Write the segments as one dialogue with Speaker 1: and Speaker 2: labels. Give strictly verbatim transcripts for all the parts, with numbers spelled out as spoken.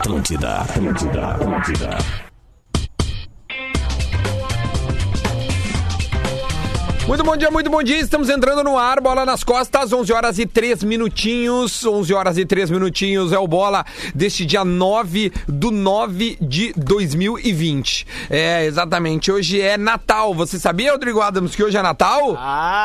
Speaker 1: Atlântida, Atlântida, Atlântida.
Speaker 2: Muito bom dia, muito bom dia. Estamos entrando no ar, Bola nas Costas, onze horas e três minutinhos. onze horas e três minutinhos é o Bola deste dia nove do nove de dois mil e vinte. É, exatamente. Hoje é Natal. Você sabia, Rodrigo Adams, que hoje é Natal?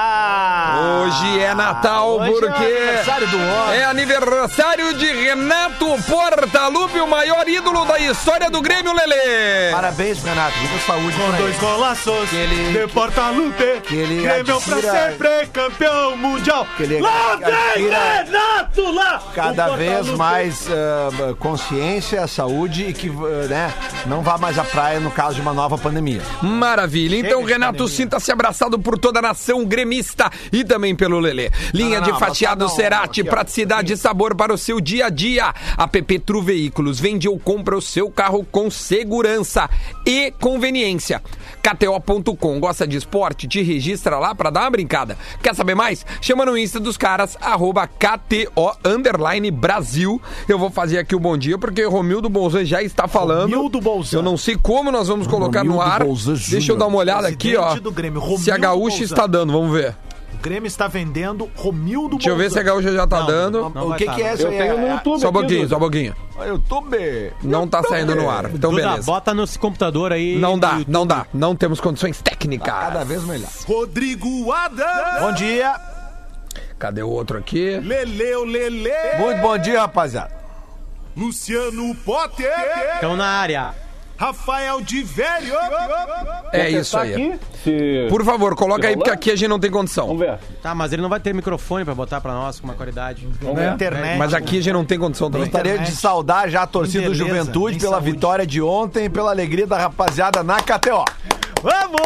Speaker 3: Ah!
Speaker 2: Hoje é Natal
Speaker 3: hoje
Speaker 2: porque
Speaker 3: é aniversário do homem.
Speaker 2: É aniversário de Renato Portaluppi, o maior ídolo da história do Grêmio, Lelê.
Speaker 3: Parabéns, Renato. Muita saúde.
Speaker 4: Com dois golaços
Speaker 3: ele,
Speaker 4: de Portaluppi.
Speaker 3: Que ele
Speaker 4: Grêmio
Speaker 3: adquira,
Speaker 4: pra sempre campeão mundial.
Speaker 3: Que ele
Speaker 4: lá vem
Speaker 3: adquira
Speaker 4: Renato lá.
Speaker 3: Cada vez mais uh, consciência, saúde e que uh, né, não vá mais à praia no caso de uma nova pandemia.
Speaker 2: Maravilha. Então, Renato, sinta-se abraçado por toda a nação gremista e também pelo Lelê. Linha
Speaker 3: não, não,
Speaker 2: de fatiado
Speaker 3: não,
Speaker 2: Cerati,
Speaker 3: aqui,
Speaker 2: praticidade e sabor para o seu dia a dia. A P P Tru Veículos vende ou compra o seu carro com segurança e conveniência. K T O ponto com. Gosta de esporte? Te registra lá pra dar uma brincada. Quer saber mais? Chama no Insta dos caras, arroba K T O underline Brasil. Eu vou fazer aqui o bom dia, porque o Romildo Bolzan já está falando.
Speaker 4: Romildo Bolzan.
Speaker 2: Eu não sei como nós vamos colocar
Speaker 3: Romildo
Speaker 2: no ar.
Speaker 3: Bolzan
Speaker 2: Deixa eu dar uma olhada aqui, ó.
Speaker 4: Do Grêmio,
Speaker 2: Se a Gaúcha
Speaker 4: Bolzan.
Speaker 2: está dando, vamos ver.
Speaker 4: O Grêmio está vendendo Romildo
Speaker 2: Deixa eu ver se a Gaúcha já tá
Speaker 4: Não,
Speaker 2: dando.
Speaker 4: não, não
Speaker 3: o
Speaker 4: vai
Speaker 3: que,
Speaker 4: tá,
Speaker 3: que é
Speaker 4: não.
Speaker 3: isso aí?
Speaker 5: tenho no
Speaker 3: É-
Speaker 5: YouTube.
Speaker 2: Só um pouquinho, só um pouquinho.
Speaker 3: é- YouTube.
Speaker 2: Não tá saindo no ar. Então,
Speaker 6: Duda,
Speaker 2: beleza.
Speaker 6: bota no computador aí.
Speaker 2: Não
Speaker 6: no
Speaker 2: dá,
Speaker 6: YouTube.
Speaker 2: não dá. Não temos condições técnicas.
Speaker 3: Cada vez melhor.
Speaker 4: Rodrigo Adams.
Speaker 3: Bom dia.
Speaker 2: Cadê o outro aqui?
Speaker 4: Leleu Lele.
Speaker 3: Muito bom dia, rapaziada.
Speaker 4: Luciano Potter.
Speaker 6: Estão na área.
Speaker 4: Rafael de Velho.
Speaker 2: É isso
Speaker 5: Tá
Speaker 2: aí.
Speaker 5: aqui, se...
Speaker 2: Por favor, coloca aí,
Speaker 5: Rolando?
Speaker 2: porque aqui a gente não tem condição.
Speaker 5: Vamos ver.
Speaker 6: Tá, mas ele não vai ter microfone pra botar pra nós com uma qualidade.
Speaker 5: Vamos ver.
Speaker 4: Internet.
Speaker 2: Mas aqui a gente não tem condição também.
Speaker 3: Gostaria de
Speaker 4: Internet.
Speaker 3: saudar já a torcida do
Speaker 4: Beleza,
Speaker 3: Juventude
Speaker 4: em
Speaker 3: pela
Speaker 4: saúde.
Speaker 3: vitória de ontem, pela alegria da rapaziada na K T O.
Speaker 4: Vamos!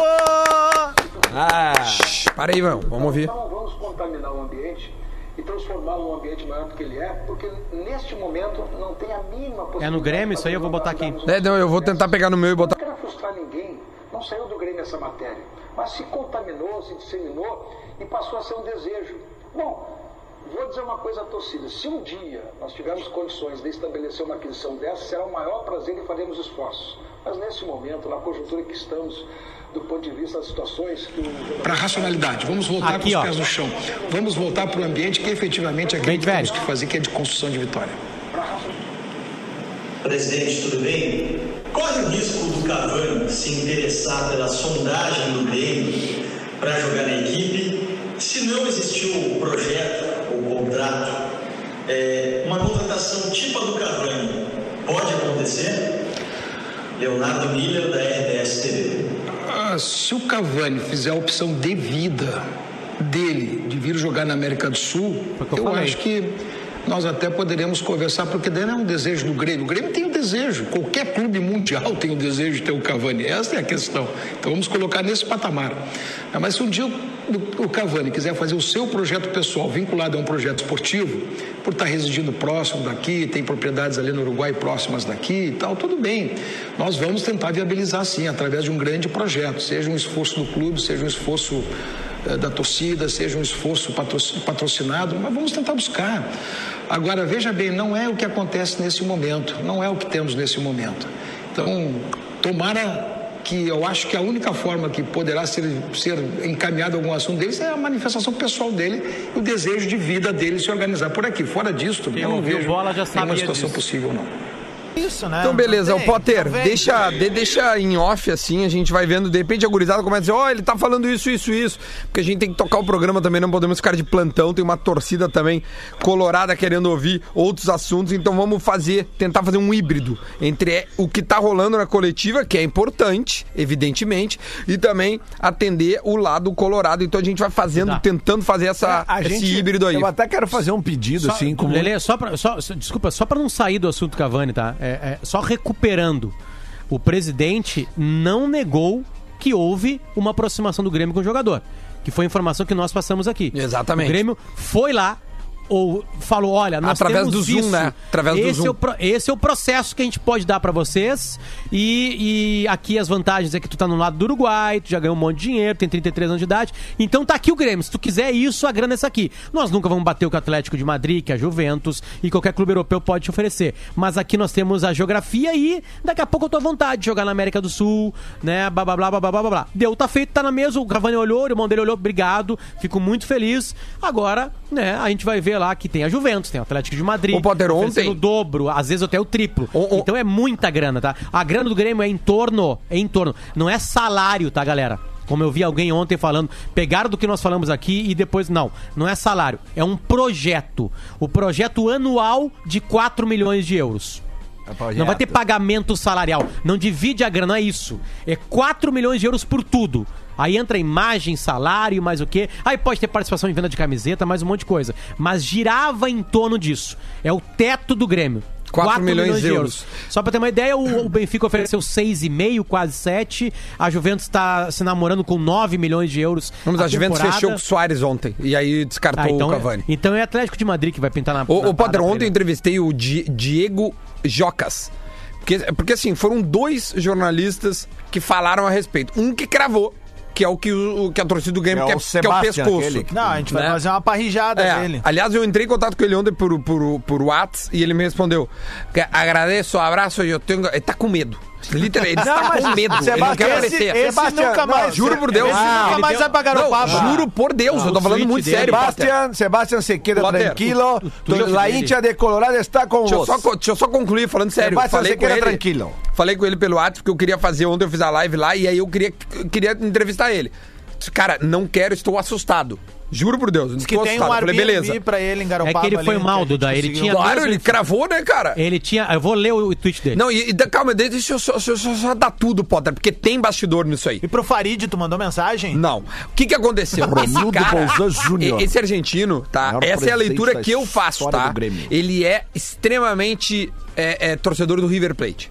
Speaker 3: Ah,
Speaker 2: Para aí, vamos, vamos ouvir.
Speaker 7: Não vamos contaminar o ambiente e transformá-lo num ambiente maior do que ele é, porque neste momento não tem a mínima possibilidade.
Speaker 6: É no Grêmio isso aí? Eu vou botar aqui.
Speaker 2: É, não, eu vou tentar pegar no meu e botar.
Speaker 7: Não quero frustrar ninguém, não saiu do Grêmio essa matéria, mas se contaminou, se disseminou e passou a ser um desejo. Bom, vou dizer uma coisa à torcida, se um dia nós tivermos condições de estabelecer uma aquisição dessa, será o maior prazer e faremos esforços. Mas nesse momento, na conjuntura que estamos, do ponto de vista das situações que o...
Speaker 8: Para a racionalidade, vamos voltar
Speaker 6: Aqui,
Speaker 8: com os
Speaker 6: ó.
Speaker 8: pés no chão. Vamos voltar para o ambiente que efetivamente é aquilo
Speaker 6: Bem
Speaker 8: que
Speaker 6: velho.
Speaker 8: temos que fazer, que é de construção de vitória.
Speaker 9: Presidente, tudo bem? Corre o risco do Cavani se interessar pela sondagem do Grêmio para jogar na equipe? Se não existiu o projeto, o contrato, é, uma contratação tipo a do Cavani pode acontecer? Leonardo Miller, da R B S T V.
Speaker 8: Ah, se o Cavani fizer a opção de vida dele de vir jogar na América do Sul,
Speaker 6: Foi o que eu
Speaker 8: eu
Speaker 6: falei.
Speaker 8: acho que nós até poderemos conversar, porque daí não é um desejo do Grêmio. O Grêmio tem o desejo, qualquer clube mundial tem o desejo de ter o Cavani. Essa é a questão. Então vamos colocar nesse patamar. Ah, mas se um dia o, o Cavani quiser fazer o seu projeto pessoal vinculado a um projeto esportivo, por estar residindo próximo daqui, tem propriedades ali no Uruguai próximas daqui e tal, tudo bem. Nós vamos tentar viabilizar sim, através de um grande projeto, seja um esforço do clube, seja um esforço eh, da torcida, seja um esforço patro- patrocinado, mas vamos tentar buscar. Agora, veja bem, não é o que acontece nesse momento, não é o que temos nesse momento. Então, tomara que eu acho que a única forma que poderá ser, ser encaminhado algum assunto deles é a manifestação pessoal dele e o desejo de vida dele se organizar por aqui. Fora disso,
Speaker 6: Quem
Speaker 8: eu não
Speaker 6: ouviu
Speaker 8: vejo
Speaker 6: bola já
Speaker 8: nenhuma
Speaker 6: sabia
Speaker 8: situação
Speaker 6: disso.
Speaker 8: possível, não.
Speaker 4: Isso, né?
Speaker 2: Então, beleza,
Speaker 4: Não
Speaker 2: o
Speaker 4: tem,
Speaker 2: Potter,
Speaker 4: não vem.
Speaker 2: deixa, de- deixa em off assim, a gente vai vendo, de repente a gurizada começa a dizer, ó, ele tá falando isso, isso, isso, porque a gente tem que tocar o programa também, não podemos ficar de plantão, tem uma torcida também colorada querendo ouvir outros assuntos, então vamos fazer, tentar fazer um híbrido entre o que tá rolando na coletiva, que é importante, evidentemente, e também atender o lado colorado, então a gente vai fazendo,
Speaker 6: Tá.
Speaker 2: tentando fazer essa,
Speaker 3: a
Speaker 2: esse
Speaker 3: gente,
Speaker 2: híbrido aí.
Speaker 3: eu até quero fazer um pedido,
Speaker 6: Só,
Speaker 3: assim, como...
Speaker 6: Lelê, só pra, só, só- desculpa, só pra não sair do assunto Cavani, tá? É, é, só recuperando. O presidente não negou que houve uma aproximação do Grêmio com o jogador. Que foi a informação que nós passamos aqui.
Speaker 2: Exatamente.
Speaker 6: O Grêmio foi lá, ou falou, olha, nós
Speaker 2: Através
Speaker 6: temos
Speaker 2: do Zoom,
Speaker 6: isso.
Speaker 2: né? Através do
Speaker 6: esse
Speaker 2: Zoom.
Speaker 6: É o pro, esse é o processo que a gente pode dar pra vocês. E, e aqui as vantagens é que tu tá no lado do Uruguai, tu já ganhou um monte de dinheiro, tem trinta e três anos de idade. Então tá aqui o Grêmio. Se tu quiser isso, a grana é essa aqui. Nós nunca vamos bater o que o Atlético de Madrid, que a Juventus e qualquer clube europeu pode te oferecer. Mas aqui nós temos a geografia e daqui a pouco eu tô à vontade de jogar na América do Sul, né? Blá, blá, blá, blá, blá, blá, blá. Deu, tá feito, tá na mesa. O Cavani olhou, o irmão dele olhou, obrigado. Fico muito feliz. Agora, né, a gente vai ver lá que tem a Juventus, tem o Atlético de Madrid.
Speaker 2: O Potter ontem...
Speaker 6: o dobro, às vezes até o triplo.
Speaker 2: O, o...
Speaker 6: Então é muita grana, tá? A grana do Grêmio é em torno, é em torno. Não é salário, tá, galera? Como eu vi alguém ontem falando, pegaram do que nós falamos aqui e depois, não, não é salário, é um projeto. O projeto anual de quatro milhões de euros. É não vai ter pagamento salarial, não divide a grana, não é isso. É quatro milhões de euros por tudo. Aí entra imagem, salário, mais o quê? Aí pode ter participação em venda de camiseta, mais um monte de coisa. Mas girava em torno disso. É o teto do Grêmio.
Speaker 2: quatro milhões de euros.
Speaker 6: Só pra ter uma ideia, o, o Benfica ofereceu seis e meio, quase sete. A Juventus tá se namorando com nove milhões de euros.
Speaker 2: Vamos, a, a Juventus
Speaker 6: temporada.
Speaker 2: fechou com o Soares ontem. E aí descartou
Speaker 6: ah, então
Speaker 2: o Cavani.
Speaker 6: É, então é Atlético de Madrid que vai pintar na...
Speaker 2: O,
Speaker 6: na
Speaker 2: o Potter,
Speaker 6: parada
Speaker 2: ontem eu entrevistei o Di, Diego Jocas. Porque, porque assim, foram dois jornalistas que falaram a respeito. Um que cravou, que é o que, o, que a torcida do Grêmio
Speaker 3: É
Speaker 2: quer,
Speaker 3: o
Speaker 2: que é o pescoço.
Speaker 3: aquele.
Speaker 4: Não, a gente vai
Speaker 2: Né?
Speaker 4: fazer uma parrijada
Speaker 2: É,
Speaker 4: dele.
Speaker 2: aliás, eu entrei em contato com ele ontem por, por, por WhatsApp e ele me respondeu que agradeço, abraço, eu tenho... Ele tá com medo. Literalmente, ele
Speaker 4: Não,
Speaker 2: está
Speaker 4: mas
Speaker 2: com medo. Ele não quer
Speaker 4: esse,
Speaker 2: aparecer.
Speaker 4: esse
Speaker 3: Sebastião,
Speaker 4: nunca
Speaker 3: não,
Speaker 4: mais.
Speaker 2: juro por Deus.
Speaker 4: Esse
Speaker 2: Ah,
Speaker 4: nunca
Speaker 6: ele
Speaker 4: mais
Speaker 6: deu-
Speaker 4: vai pra Garopaba.
Speaker 2: Não, juro por Deus,
Speaker 6: Ah,
Speaker 2: eu tô
Speaker 6: o
Speaker 2: falando
Speaker 6: tweet
Speaker 2: muito
Speaker 6: dele.
Speaker 2: sério, Potter.
Speaker 3: Sebastián, Sebastián se queda
Speaker 2: Potter,
Speaker 3: tranquilo.
Speaker 6: tu- tu- tu-
Speaker 3: La
Speaker 6: dele.
Speaker 3: hincha de Colorado está com
Speaker 2: Deixa eu,
Speaker 3: vos.
Speaker 2: só, co- deixa eu só concluir falando sério.
Speaker 3: Sebastián
Speaker 2: Falei
Speaker 3: se
Speaker 2: com
Speaker 3: queda
Speaker 2: ele,
Speaker 3: tranquilo.
Speaker 2: falei com ele pelo WhatsApp porque eu queria fazer ontem, eu fiz a live lá e aí eu queria, eu queria entrevistar ele. Disse, cara, não quero, estou assustado. Juro por Deus,
Speaker 4: Diz que
Speaker 2: estou
Speaker 4: tem
Speaker 2: assustado.
Speaker 4: um
Speaker 2: Eu falei,
Speaker 4: Airbnb
Speaker 2: beleza.
Speaker 4: pra ele em
Speaker 6: É
Speaker 4: Garopaba.
Speaker 6: que ele foi
Speaker 4: ali,
Speaker 6: mal,
Speaker 4: que a gente
Speaker 6: Duda. Ele
Speaker 4: conseguiu.
Speaker 6: tinha
Speaker 2: Claro,
Speaker 6: mesmo-
Speaker 2: ele cravou, né, cara?
Speaker 6: Ele tinha... Eu vou ler o, o tweet dele.
Speaker 2: Não, e, e calma, deixa eu só, deixa eu só, só dar tudo, Potter, porque tem bastidor nisso aí.
Speaker 4: E pro Farid, tu mandou mensagem?
Speaker 2: Não. O que que aconteceu?
Speaker 3: Romildo Bolzan Júnior.
Speaker 2: Esse argentino, tá?
Speaker 3: Maior
Speaker 2: Essa é a
Speaker 3: presidente
Speaker 2: leitura
Speaker 3: da
Speaker 2: que eu faço,
Speaker 3: história
Speaker 2: tá?
Speaker 3: do Grêmio.
Speaker 2: Ele é extremamente é, é, torcedor do River Plate.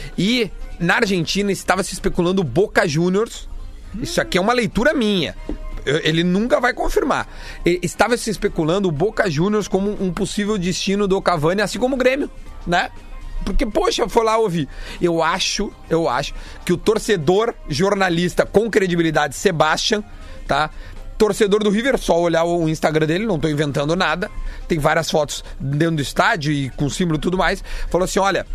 Speaker 2: E na Argentina estava se especulando o Boca Juniors. Isso aqui é uma leitura minha. Eu- Ele nunca vai confirmar. E- Estava se especulando o Boca Juniors como um possível destino do Cavani, assim como o Grêmio, né? Porque, poxa, foi lá ouvir. Eu acho, eu acho que o torcedor jornalista com credibilidade, Sebastián, tá? Torcedor do River, só olhar o Instagram dele, não tô inventando nada. Tem várias fotos dentro do estádio e com símbolo e tudo mais. Falou assim, olha,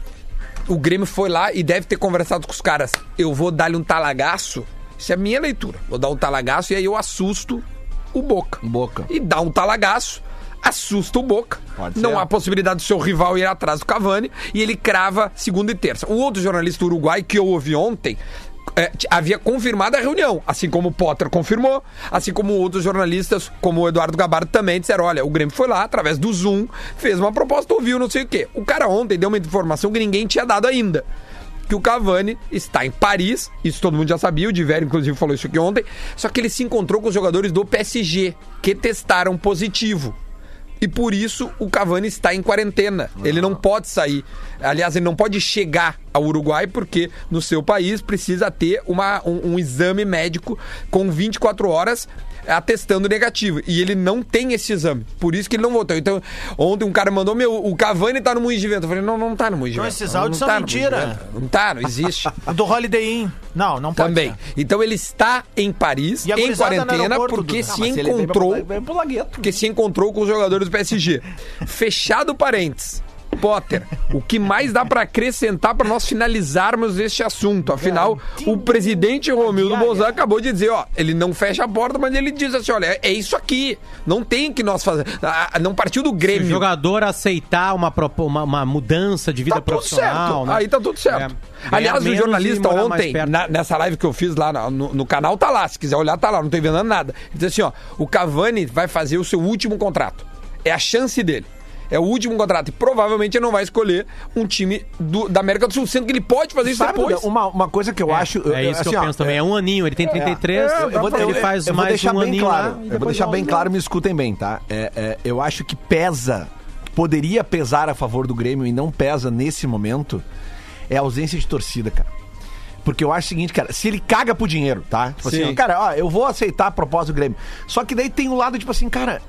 Speaker 2: o Grêmio foi lá e deve ter conversado com os caras. Eu vou dar-lhe um talagaço. Isso é a minha leitura. Vou dar um talagaço e aí eu assusto o Boca.
Speaker 3: Boca.
Speaker 2: E dá um talagaço, assusta o Boca.
Speaker 3: Pode
Speaker 2: Não
Speaker 3: ser.
Speaker 2: há possibilidade do seu rival ir atrás do Cavani e ele crava segunda e terça. O outro jornalista uruguai que eu ouvi ontem é, t- havia confirmado a reunião, assim como o Potter confirmou, assim como outros jornalistas, como o Eduardo Gabardo também disseram, olha, o Grêmio foi lá, através do Zoom, fez uma proposta, ouviu não sei o quê. O cara ontem deu uma informação que ninguém tinha dado ainda. Que o Cavani está em Paris, isso todo mundo já sabia, o Diver inclusive falou isso aqui ontem, só que ele se encontrou com os jogadores do P S G, que testaram positivo. E por isso o Cavani está em quarentena. Ele não pode sair. Aliás, ele não pode chegar ao Uruguai porque no seu país precisa ter uma, um, um exame médico com vinte e quatro horas atestando negativo. E ele não tem esse exame. Por isso que ele não voltou. Então, ontem um cara mandou, meu, o Cavani tá no Moinhos de Vento. Eu falei, não, não tá no Moinhos de
Speaker 4: Então
Speaker 2: Vento.
Speaker 4: esses
Speaker 2: Não,
Speaker 4: áudios
Speaker 2: não
Speaker 4: são
Speaker 2: tá no Moinhos de
Speaker 4: mentira.
Speaker 2: Vento. Não tá, não existe.
Speaker 4: O do Holiday Inn. Não, não pode
Speaker 2: Também.
Speaker 4: ser.
Speaker 2: Então ele está em Paris,
Speaker 4: E a
Speaker 2: em
Speaker 4: gurizada no
Speaker 2: quarentena,
Speaker 4: aeroporto,
Speaker 2: porque
Speaker 4: Duda?
Speaker 2: se
Speaker 3: Ah, mas se ele vem pra-
Speaker 2: encontrou...
Speaker 3: vem pro Lagueto.
Speaker 2: Porque se encontrou com os jogadores do P S G. Fechado parênteses. Potter, o que mais dá pra acrescentar pra nós finalizarmos este assunto? Afinal, o presidente Romildo Bolzan acabou de dizer, ó, ele não fecha a porta, mas ele diz assim, olha, é, é isso aqui. Não tem que nós fazer. Ah, não partiu do
Speaker 6: Se o
Speaker 2: Grêmio.
Speaker 6: jogador aceitar uma, propo- uma, uma mudança de vida
Speaker 2: Tá tudo
Speaker 6: profissional...
Speaker 2: certo.
Speaker 6: né?
Speaker 2: Aí tá tudo certo.
Speaker 6: É.
Speaker 2: Aliás,
Speaker 6: Ganhar
Speaker 2: o jornalista
Speaker 6: menos e morar mais
Speaker 2: ontem,
Speaker 6: perto.
Speaker 2: na- nessa live que eu fiz lá na- no, no canal, tá lá. Se quiser olhar, tá lá. Não tô inventando nada. Ele diz assim, ó, o Cavani vai fazer o seu último contrato. É a chance dele. É o último contrato. E provavelmente ele não vai escolher um time do- da América do Sul, sendo que ele pode fazer isso
Speaker 3: Sabe,
Speaker 2: depois.
Speaker 3: uma, uma coisa que eu acho...
Speaker 6: É isso que
Speaker 3: assim,
Speaker 6: eu
Speaker 3: ó,
Speaker 6: penso também. É um aninho, ele tem trinta e três,
Speaker 3: É, eu vou,
Speaker 6: ele
Speaker 3: eu-
Speaker 6: faz
Speaker 3: eu vou
Speaker 6: mais
Speaker 3: deixar
Speaker 6: um
Speaker 3: bem
Speaker 6: aninho
Speaker 3: claro.
Speaker 6: lá. e
Speaker 3: Eu vou
Speaker 6: depois
Speaker 3: deixar
Speaker 6: volta.
Speaker 3: bem claro, me escutem bem, tá? É, é, eu acho que pesa, poderia pesar a favor do Grêmio e não pesa nesse momento, é a ausência de torcida, cara. Porque eu acho o seguinte, cara, se ele caga pro dinheiro, tá? Tipo
Speaker 2: Sim.
Speaker 3: assim, ó, cara, ó, eu vou aceitar a proposta do Grêmio. Só que daí tem o lado, tipo assim, cara,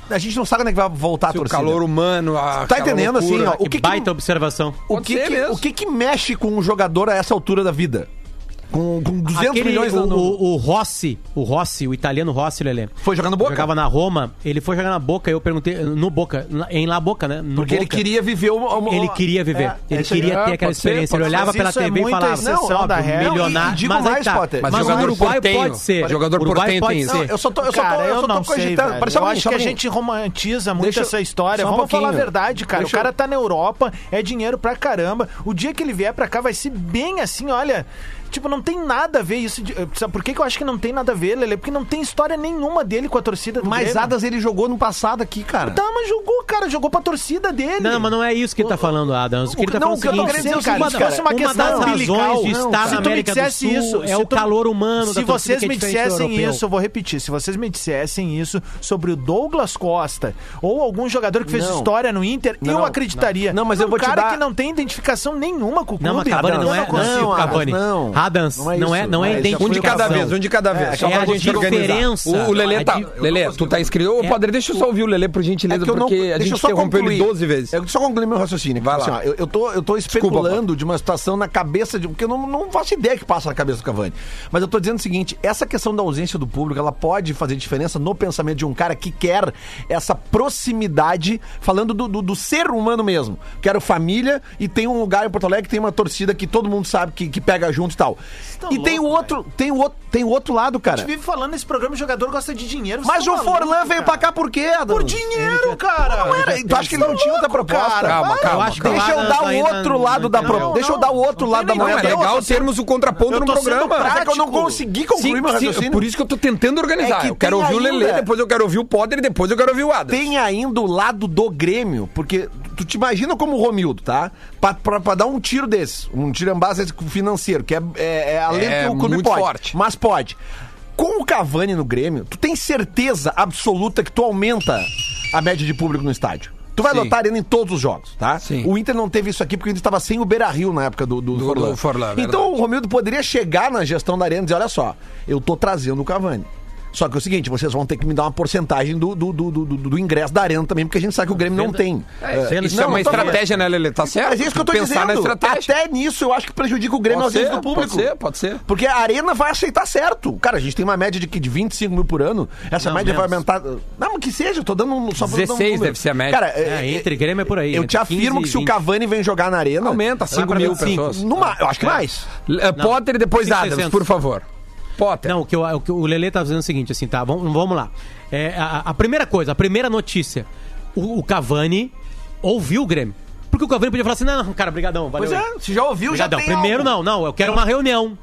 Speaker 3: a gente não sabe quando é que vai voltar a
Speaker 2: Se o
Speaker 3: torcida.
Speaker 2: calor humano, a
Speaker 3: Tá entendendo, assim, ó, o
Speaker 6: Que
Speaker 3: que que,
Speaker 6: baita observação.
Speaker 3: o
Speaker 2: Pode
Speaker 3: que,
Speaker 2: ser
Speaker 3: que,
Speaker 2: mesmo.
Speaker 3: o que que mexe com um jogador a essa altura da vida? Com, com duzentos
Speaker 6: Aquele,
Speaker 3: milhões
Speaker 6: o,
Speaker 3: no...
Speaker 6: o, o Rossi, o Rossi, o italiano Rossi, Lelê.
Speaker 3: Foi jogar no Boca?
Speaker 6: Jogava na Roma, ele foi jogar na Boca, eu perguntei, no Boca, na- em La Boca, né? No
Speaker 3: Porque ele
Speaker 6: Boca.
Speaker 3: queria viver o... o-
Speaker 6: Ele queria viver,
Speaker 3: É,
Speaker 6: ele
Speaker 3: isso aí.
Speaker 6: queria
Speaker 2: é,
Speaker 6: ter aquela
Speaker 2: pode ser,
Speaker 6: experiência.
Speaker 2: pode
Speaker 6: ele
Speaker 2: ser.
Speaker 6: olhava
Speaker 4: Mas
Speaker 6: pela
Speaker 4: isso é
Speaker 6: T V e
Speaker 4: muita
Speaker 6: falava,
Speaker 4: exceção
Speaker 6: não,
Speaker 4: da
Speaker 6: óbvio,
Speaker 4: regra.
Speaker 6: milionário.
Speaker 3: E digo
Speaker 6: mas aí
Speaker 3: mais,
Speaker 6: tá.
Speaker 3: Potter.
Speaker 2: Mas
Speaker 6: Mas
Speaker 2: jogador
Speaker 6: o Uruguai
Speaker 2: portenho,
Speaker 6: pode ser.
Speaker 2: jogador
Speaker 6: Uruguai
Speaker 2: portenho
Speaker 6: pode
Speaker 2: tem
Speaker 6: ser.
Speaker 2: isso.
Speaker 3: Não, eu só tô, eu só
Speaker 4: Cara,
Speaker 3: tô, eu
Speaker 4: eu
Speaker 3: só tô
Speaker 4: não sei,
Speaker 3: cogitando.
Speaker 4: velho.
Speaker 3: Parece um
Speaker 4: Eu acho que a
Speaker 3: só um-
Speaker 4: gente romantiza muito
Speaker 3: Deixa eu-
Speaker 4: essa história.
Speaker 3: só um
Speaker 4: Vamos falar a
Speaker 3: pouquinho.
Speaker 4: verdade, cara.
Speaker 3: Deixa
Speaker 4: o cara
Speaker 3: eu-
Speaker 4: tá na Europa, é dinheiro pra caramba. O dia que ele vier pra cá vai ser bem assim, olha... Tipo, não tem nada a ver isso. De, sabe por que, que eu acho que não tem nada a ver, Lelê? Porque não tem história nenhuma dele com a torcida do
Speaker 3: Mas
Speaker 4: Grêmio.
Speaker 3: Adas ele jogou no passado aqui, cara.
Speaker 4: Tá, mas jogou, cara. Jogou pra torcida dele.
Speaker 6: Não, mas não é isso que ele tá falando, Adams. O que ele tá
Speaker 3: Não,
Speaker 6: falando
Speaker 3: o que eu tô
Speaker 6: é o
Speaker 3: querendo
Speaker 6: seguinte,
Speaker 3: dizer é o
Speaker 6: uma,
Speaker 3: seguinte, cara,
Speaker 6: uma,
Speaker 4: uma questão
Speaker 6: das
Speaker 4: umbilical.
Speaker 6: razões de
Speaker 3: Não,
Speaker 6: estar
Speaker 3: se
Speaker 6: na
Speaker 4: tu me
Speaker 6: América do
Speaker 4: dissesse
Speaker 6: Sul
Speaker 4: isso,
Speaker 6: é
Speaker 4: se
Speaker 6: o
Speaker 4: tu-
Speaker 6: calor humano
Speaker 4: Se
Speaker 6: da torcida
Speaker 4: vocês
Speaker 6: que é
Speaker 4: me
Speaker 6: diferente do
Speaker 4: dissessem
Speaker 6: europeu.
Speaker 4: isso, eu vou repetir. Se vocês me dissessem isso sobre o Douglas Costa ou algum jogador que fez
Speaker 3: Não.
Speaker 4: história no Inter,
Speaker 3: Não,
Speaker 4: eu
Speaker 3: não,
Speaker 4: acreditaria.
Speaker 3: não. Não, mas eu
Speaker 4: Um
Speaker 3: vou te
Speaker 4: cara
Speaker 3: dar-
Speaker 4: que não tem identificação nenhuma com o clube.
Speaker 6: Não, mas Cavani
Speaker 4: eu
Speaker 6: não é,
Speaker 4: consigo.
Speaker 6: não,
Speaker 3: Adams,
Speaker 6: Cavani.
Speaker 3: não.
Speaker 6: Adams,
Speaker 3: Não é
Speaker 6: não é,
Speaker 3: isso,
Speaker 6: não é
Speaker 3: mas já
Speaker 6: identificação.
Speaker 2: Um de cada vez, um de cada vez.
Speaker 3: É,
Speaker 2: só
Speaker 6: é
Speaker 2: pra
Speaker 6: a
Speaker 2: gente organizar.
Speaker 6: diferença.
Speaker 2: O, o Lelê
Speaker 6: A
Speaker 2: tá.
Speaker 6: di-
Speaker 2: Lelê, tu tá inscrito. Ô,
Speaker 6: É.
Speaker 2: Padre, deixa eu só ouvir o Lelê, por gentileza,
Speaker 3: É que eu não,
Speaker 2: porque a
Speaker 3: deixa
Speaker 2: gente
Speaker 3: eu só
Speaker 2: interrompeu ele
Speaker 3: concluir.
Speaker 2: doze vezes.
Speaker 3: Eu só concluir meu raciocínio.
Speaker 2: Vai
Speaker 3: Assim,
Speaker 2: lá.
Speaker 3: ó, eu, eu, tô, eu tô especulando
Speaker 2: Desculpa,
Speaker 3: de uma situação na cabeça de... Porque eu não, não faço ideia que passa na cabeça do Cavani. Mas eu tô dizendo o seguinte, essa questão da ausência do público, ela pode fazer diferença no pensamento de um cara que quer essa proximidade, falando do, do, do ser humano mesmo. Quero família e tem um lugar em Porto Alegre que tem uma torcida que todo mundo sabe que, que pega junto e tal.
Speaker 4: estão
Speaker 3: E tem o
Speaker 4: loucos,
Speaker 3: outro, tem o outro, tem o outro lado,
Speaker 4: A
Speaker 3: cara.
Speaker 4: gente vive falando nesse programa, o jogador gosta de dinheiro.
Speaker 3: Mas
Speaker 4: vocês
Speaker 3: o
Speaker 4: estão
Speaker 3: Forlan
Speaker 4: malucos,
Speaker 3: veio
Speaker 4: cara.
Speaker 3: pra cá por quê, Adams?
Speaker 4: Por dinheiro, cara.
Speaker 3: Não era, tu acha que ele não tinha outra proposta?
Speaker 4: cara.
Speaker 2: Calma,
Speaker 4: Vai,
Speaker 2: calma,
Speaker 6: eu acho que
Speaker 2: calma.
Speaker 3: Deixa eu
Speaker 6: Adams
Speaker 3: dar o
Speaker 6: ainda
Speaker 3: outro
Speaker 6: não
Speaker 3: lado da
Speaker 6: entendeu.
Speaker 3: pro... Deixa eu dar o outro
Speaker 4: Não
Speaker 3: lado da
Speaker 4: tem nem
Speaker 2: Não, é
Speaker 3: moeda.
Speaker 4: Eu
Speaker 2: legal
Speaker 4: tô sendo-
Speaker 2: termos o contraponto
Speaker 4: eu
Speaker 2: no
Speaker 4: tô sendo
Speaker 2: programa.
Speaker 3: Mas é que eu não
Speaker 4: prático.
Speaker 3: consegui concluir
Speaker 2: Sim,
Speaker 3: meu
Speaker 2: sim,
Speaker 3: raciocínio.
Speaker 2: por isso que eu tô tentando organizar.
Speaker 3: É que
Speaker 2: eu quero
Speaker 3: tem
Speaker 2: ouvir o Lelê,
Speaker 3: ainda-
Speaker 2: depois eu quero ouvir o Potter e depois eu quero ouvir o Adams.
Speaker 3: Tem ainda o lado do Grêmio, porque tu te imagina como o Romildo, tá? Pra, pra, pra dar um tiro desse, um tiro em base financeiro, que é, é, é além
Speaker 2: É
Speaker 3: do que o clube
Speaker 2: muito
Speaker 3: pode.
Speaker 2: forte.
Speaker 3: Mas pode. Com o Cavani no Grêmio, tu tem certeza absoluta que tu aumenta a média de público no estádio. Tu vai
Speaker 2: Sim.
Speaker 3: lotar a arena em todos os jogos, tá?
Speaker 2: Sim.
Speaker 3: O Inter não teve isso aqui porque o Inter estava sem o Beira-Rio na época do, do,
Speaker 2: Do-
Speaker 3: Forlan.
Speaker 2: do Forlan, verdade.
Speaker 3: Então o Romildo poderia chegar na gestão da arena e dizer, olha só, eu tô trazendo o Cavani. Só que é o seguinte, vocês vão ter que me dar uma porcentagem do, do, do, do, do- do ingresso da arena também, porque a gente sabe que o Grêmio não tem.
Speaker 2: É, isso
Speaker 3: não,
Speaker 2: é uma
Speaker 3: não tô falando-
Speaker 2: estratégia, né, Lelê? Tá certo?
Speaker 3: Mas é isso que eu tô
Speaker 2: Pensar na
Speaker 3: dizendo.
Speaker 2: estratégia.
Speaker 3: Até nisso eu acho que prejudica o Grêmio
Speaker 2: Pode
Speaker 3: às vezes
Speaker 2: ser,
Speaker 3: do público.
Speaker 2: pode ser, pode ser.
Speaker 3: Porque a arena vai aceitar certo. Cara, a gente tem uma média de, que, de vinte e cinco mil por ano. Essa
Speaker 6: Não,
Speaker 3: média vai
Speaker 6: menos.
Speaker 3: aumentar. Não, mas que seja, eu tô dando um. Só pra dar um
Speaker 2: dezesseis
Speaker 3: número.
Speaker 2: deve ser a média.
Speaker 3: Cara,
Speaker 6: É, entre Grêmio é por aí.
Speaker 3: eu
Speaker 6: entre
Speaker 3: te afirmo
Speaker 6: quinze
Speaker 3: que se
Speaker 6: e
Speaker 3: o
Speaker 6: vinte.
Speaker 3: Cavani vem jogar na arena.
Speaker 2: Aumenta cinco
Speaker 6: pra
Speaker 2: mil
Speaker 6: vinte e cinco.
Speaker 2: pessoas.
Speaker 3: Numa, eu acho que mais.
Speaker 2: É, Potter e depois
Speaker 6: Cinco,
Speaker 2: Adams,
Speaker 6: seiscentos.
Speaker 2: por favor. Potter.
Speaker 6: Não, o que, eu- o que o Lelê tá dizendo é o seguinte, assim, tá? Vamos, vamos lá. É, a, a primeira coisa, a primeira notícia. O, o Cavani ouviu o Grêmio. Porque o Cavani podia falar assim, não, não, cara, brigadão, valeu.
Speaker 3: Pois é, se já ouviu,
Speaker 6: Brigadão.
Speaker 3: já tem
Speaker 6: Primeiro
Speaker 3: algo.
Speaker 6: não, não, eu quero uma reunião.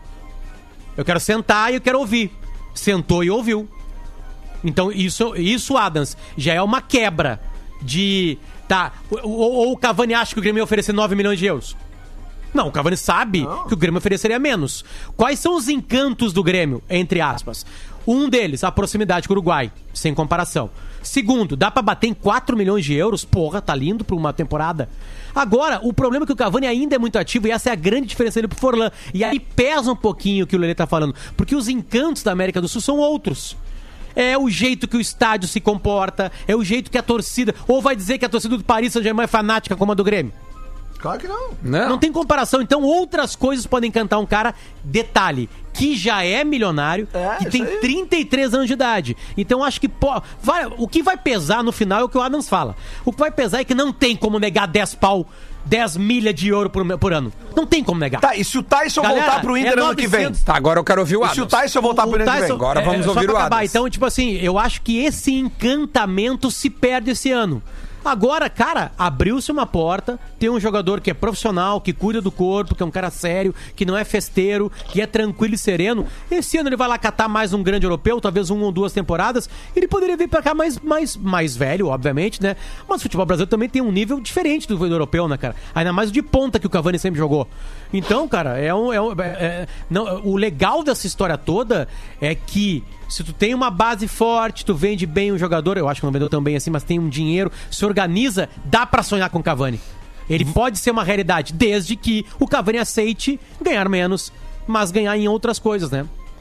Speaker 6: Eu quero sentar e eu quero ouvir. Sentou e ouviu. Então isso, isso Adams, já é uma quebra de... Tá, ou, ou o Cavani acha que o Grêmio ia oferecer nove milhões de euros? Não, o Cavani sabe que o Grêmio ofereceria menos. Quais são os encantos do Grêmio, entre aspas? Um deles, a proximidade com o Uruguai, sem comparação. Segundo, dá pra bater em quatro milhões de euros? Porra, tá lindo pra uma temporada. Agora, o problema é que o Cavani ainda é muito ativo e essa é a grande diferença dele pro Forlan. E aí pesa um pouquinho o que o Lelê tá falando, porque os encantos da América do Sul são outros. É o jeito que o estádio se comporta, é o jeito que a torcida... Ou vai dizer que a torcida do Paris Saint-Germain é fanática como a do Grêmio?
Speaker 3: Claro que não.
Speaker 2: Não.
Speaker 6: Não tem comparação. Então, outras coisas podem encantar um cara, detalhe, que já é milionário,
Speaker 3: É,
Speaker 6: que
Speaker 3: isso
Speaker 6: tem
Speaker 3: aí.
Speaker 6: trinta e três anos de idade. Então, acho que po- vai, o que vai pesar no final é o que o Adams fala. O que vai pesar é que não tem como negar dez pau, dez milha de ouro por, por ano. Não tem como negar.
Speaker 3: Tá, e se o Tyson
Speaker 6: Galera,
Speaker 3: voltar pro Inter
Speaker 6: é
Speaker 3: ano que vem?
Speaker 6: novecentos.
Speaker 2: Tá, agora eu quero ouvir o
Speaker 3: E
Speaker 2: Adams.
Speaker 3: se o Tyson voltar pro ano que vem?
Speaker 6: Tyson-
Speaker 2: Agora vamos
Speaker 6: só
Speaker 2: ouvir
Speaker 6: pra
Speaker 2: o
Speaker 6: acabar.
Speaker 2: Adams.
Speaker 6: Então, tipo assim, eu acho que esse encantamento se perde esse ano. Agora, cara, abriu-se uma porta, tem um jogador que é profissional, que cuida do corpo, que é um cara sério, que não é festeiro, que é tranquilo e sereno. Esse ano ele vai lá catar mais um grande europeu, talvez uma ou duas temporadas. Ele poderia vir pra cá mais, mais, mais velho, obviamente, né? Mas o futebol brasileiro também tem um nível diferente do, do europeu, né, cara? Ainda mais o de ponta que o Cavani sempre jogou. Então, cara, é um... É um é- é- não, o legal dessa história toda é que se tu tem uma base forte, tu vende bem um jogador, eu acho que não vendeu tão bem assim, mas tem um dinheiro, se organiza, dá pra sonhar com o Cavani. Ele pode ser uma realidade, desde que o Cavani aceite ganhar menos, mas ganhar em outras coisas, né?